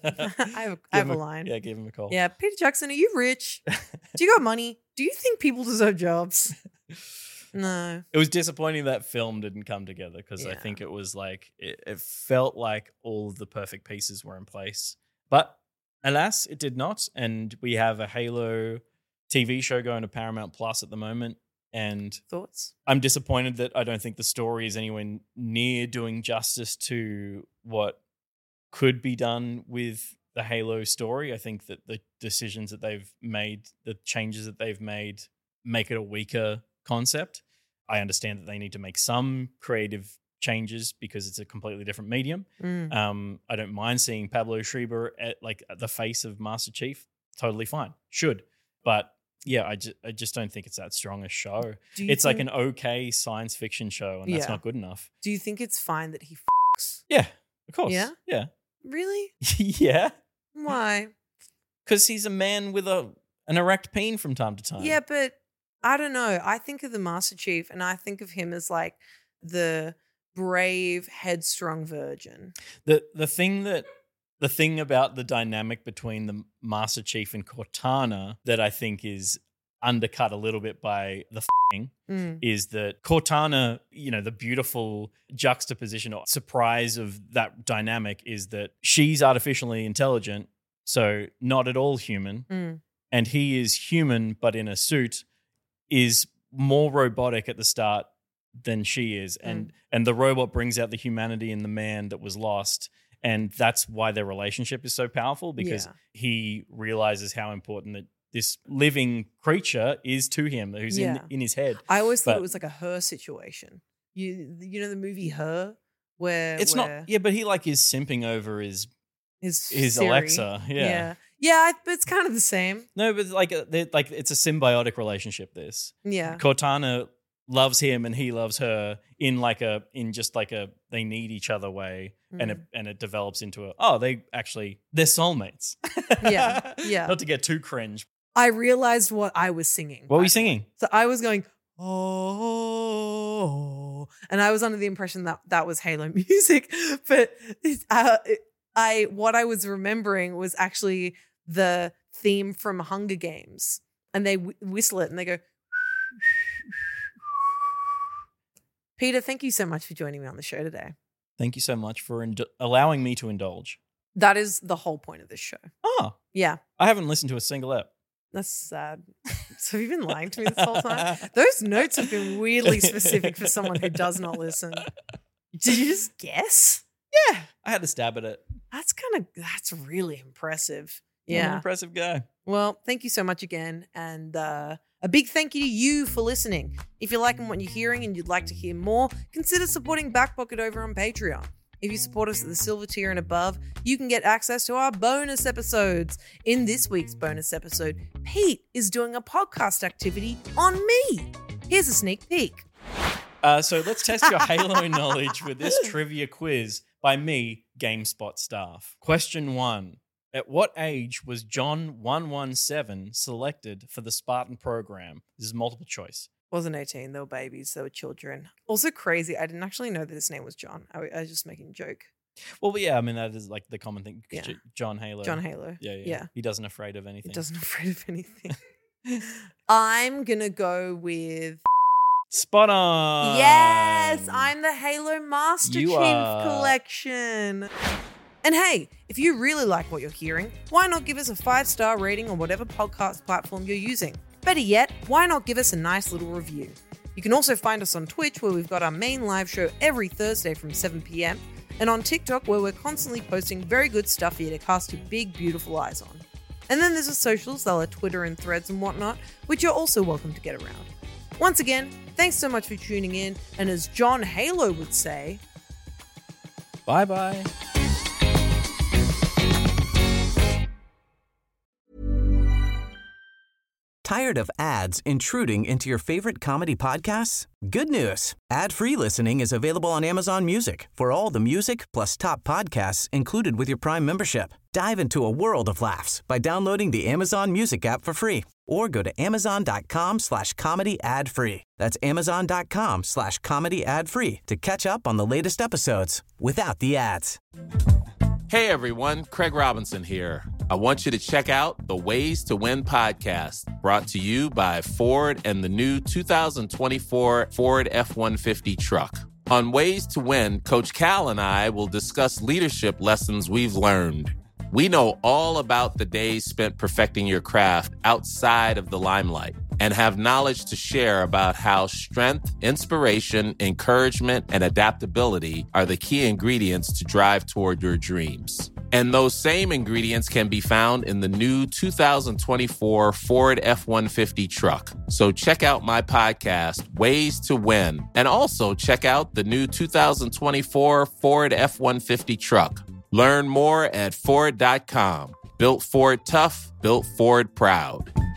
I have a line. Yeah, give him a call. Yeah, Peter Jackson, are you rich? Do you got money? Do you think people deserve jobs? No. It was disappointing that film didn't come together because I think it was like, it felt like all of the perfect pieces were in place. But alas, it did not. And we have a Halo TV show going to Paramount Plus at the moment. And thoughts? I'm disappointed that I don't think the story is anywhere near doing justice to what could be done with the Halo story. I think that the decisions that they've made, the changes that they've made, make it a weaker concept. I understand that they need to make some creative changes because it's a completely different medium. I don't mind seeing Pablo Schreiber at the face of Master Chief. Totally fine. Should. But yeah, I just don't think it's that strong a show. It's like an okay science fiction show, and that's not good enough. Do you think it's fine that he fucks? Yeah, of course. Yeah? Yeah. Really? Yeah. Why? Because he's a man with an erect peen from time to time. Yeah, but I don't know. I think of the Master Chief and I think of him as like the brave, headstrong virgin. The thing about the dynamic between the Master Chief and Cortana that I think is undercut a little bit by the is that Cortana, the beautiful juxtaposition or surprise of that dynamic is that she's artificially intelligent, so not at all human, and he is human but in a suit, is more robotic at the start than she is, and the robot brings out the humanity in the man that was lost. And that's why their relationship is so powerful, because he realizes how important that this living creature is to him, who's in his head. I always thought it was like a Her situation. You know the movie Her, where it's not. Yeah, but he is simping over his Siri. Alexa. Yeah, but it's kind of the same. No, but it's a symbiotic relationship. This Cortana loves him and he loves her in they need each other way, and it develops into they're soulmates. Yeah. Not to get too cringe. I realized what I was singing. What were you singing? So I was going, oh, and I was under the impression that was Halo music, but what I was remembering was actually the theme from Hunger Games, and they whistle it and they go. Peter, thank you so much for joining me on the show today. Thank you so much for allowing me to indulge. That is the whole point of this show. Oh. Yeah. I haven't listened to a single ep. That's sad. So have you been lying to me this whole time? Those notes have been weirdly specific for someone who does not listen. Did you just guess? Yeah. I had to stab at it. That's really impressive. Yeah. I'm an impressive guy. Well, thank you so much again. And a big thank you to you for listening. If you're liking what you're hearing and you'd like to hear more, consider supporting Backpocket over on Patreon. If you support us at the silver tier and above, you can get access to our bonus episodes. In this week's bonus episode, Pete is doing a podcast activity on me. Here's a sneak peek. So let's test your Halo knowledge with this trivia quiz by me, GameSpot staff. Question 1. At what age was John 117 selected for the Spartan program? This is multiple choice. Wasn't 18. They were babies. They were children. Also crazy. I didn't actually know that his name was John. I was just making a joke. Well, but yeah, I mean, that is like the common thing. Yeah. John Halo. John Halo. Yeah. He doesn't afraid of anything. He doesn't afraid of anything. I'm going to go with... Spot on. Yes, I'm the Halo Master Chief Collection. And hey, if you really like what you're hearing, why not give us a 5-star rating on whatever podcast platform you're using? Better yet, why not give us a nice little review? You can also find us on Twitch, where we've got our main live show every Thursday from 7 p.m, and on TikTok, where we're constantly posting very good stuff for you to cast your big, beautiful eyes on. And then there's the socials, like Twitter and Threads and whatnot, which you're also welcome to get around. Once again, thanks so much for tuning in, and as John Halo would say... Bye-bye. Tired of ads intruding into your favorite comedy podcasts? Good news. Ad-free listening is available on Amazon Music for all the music plus top podcasts included with your Prime membership. Dive into a world of laughs by downloading the Amazon Music app for free or go to amazon.com/comedy ad-free. That's amazon.com/comedy ad-free to catch up on the latest episodes without the ads. Hey everyone, Craig Robinson here. I want you to check out the Ways to Win podcast, brought to you by Ford and the new 2024 Ford F-150 truck. On Ways to Win, Coach Cal and I will discuss leadership lessons we've learned. We know all about the days spent perfecting your craft outside of the limelight and have knowledge to share about how strength, inspiration, encouragement, and adaptability are the key ingredients to drive toward your dreams. And those same ingredients can be found in the new 2024 Ford F-150 truck. So check out my podcast, Ways to Win, and also check out the new 2024 Ford F-150 truck. Learn more at Ford.com. Built Ford tough, built Ford proud.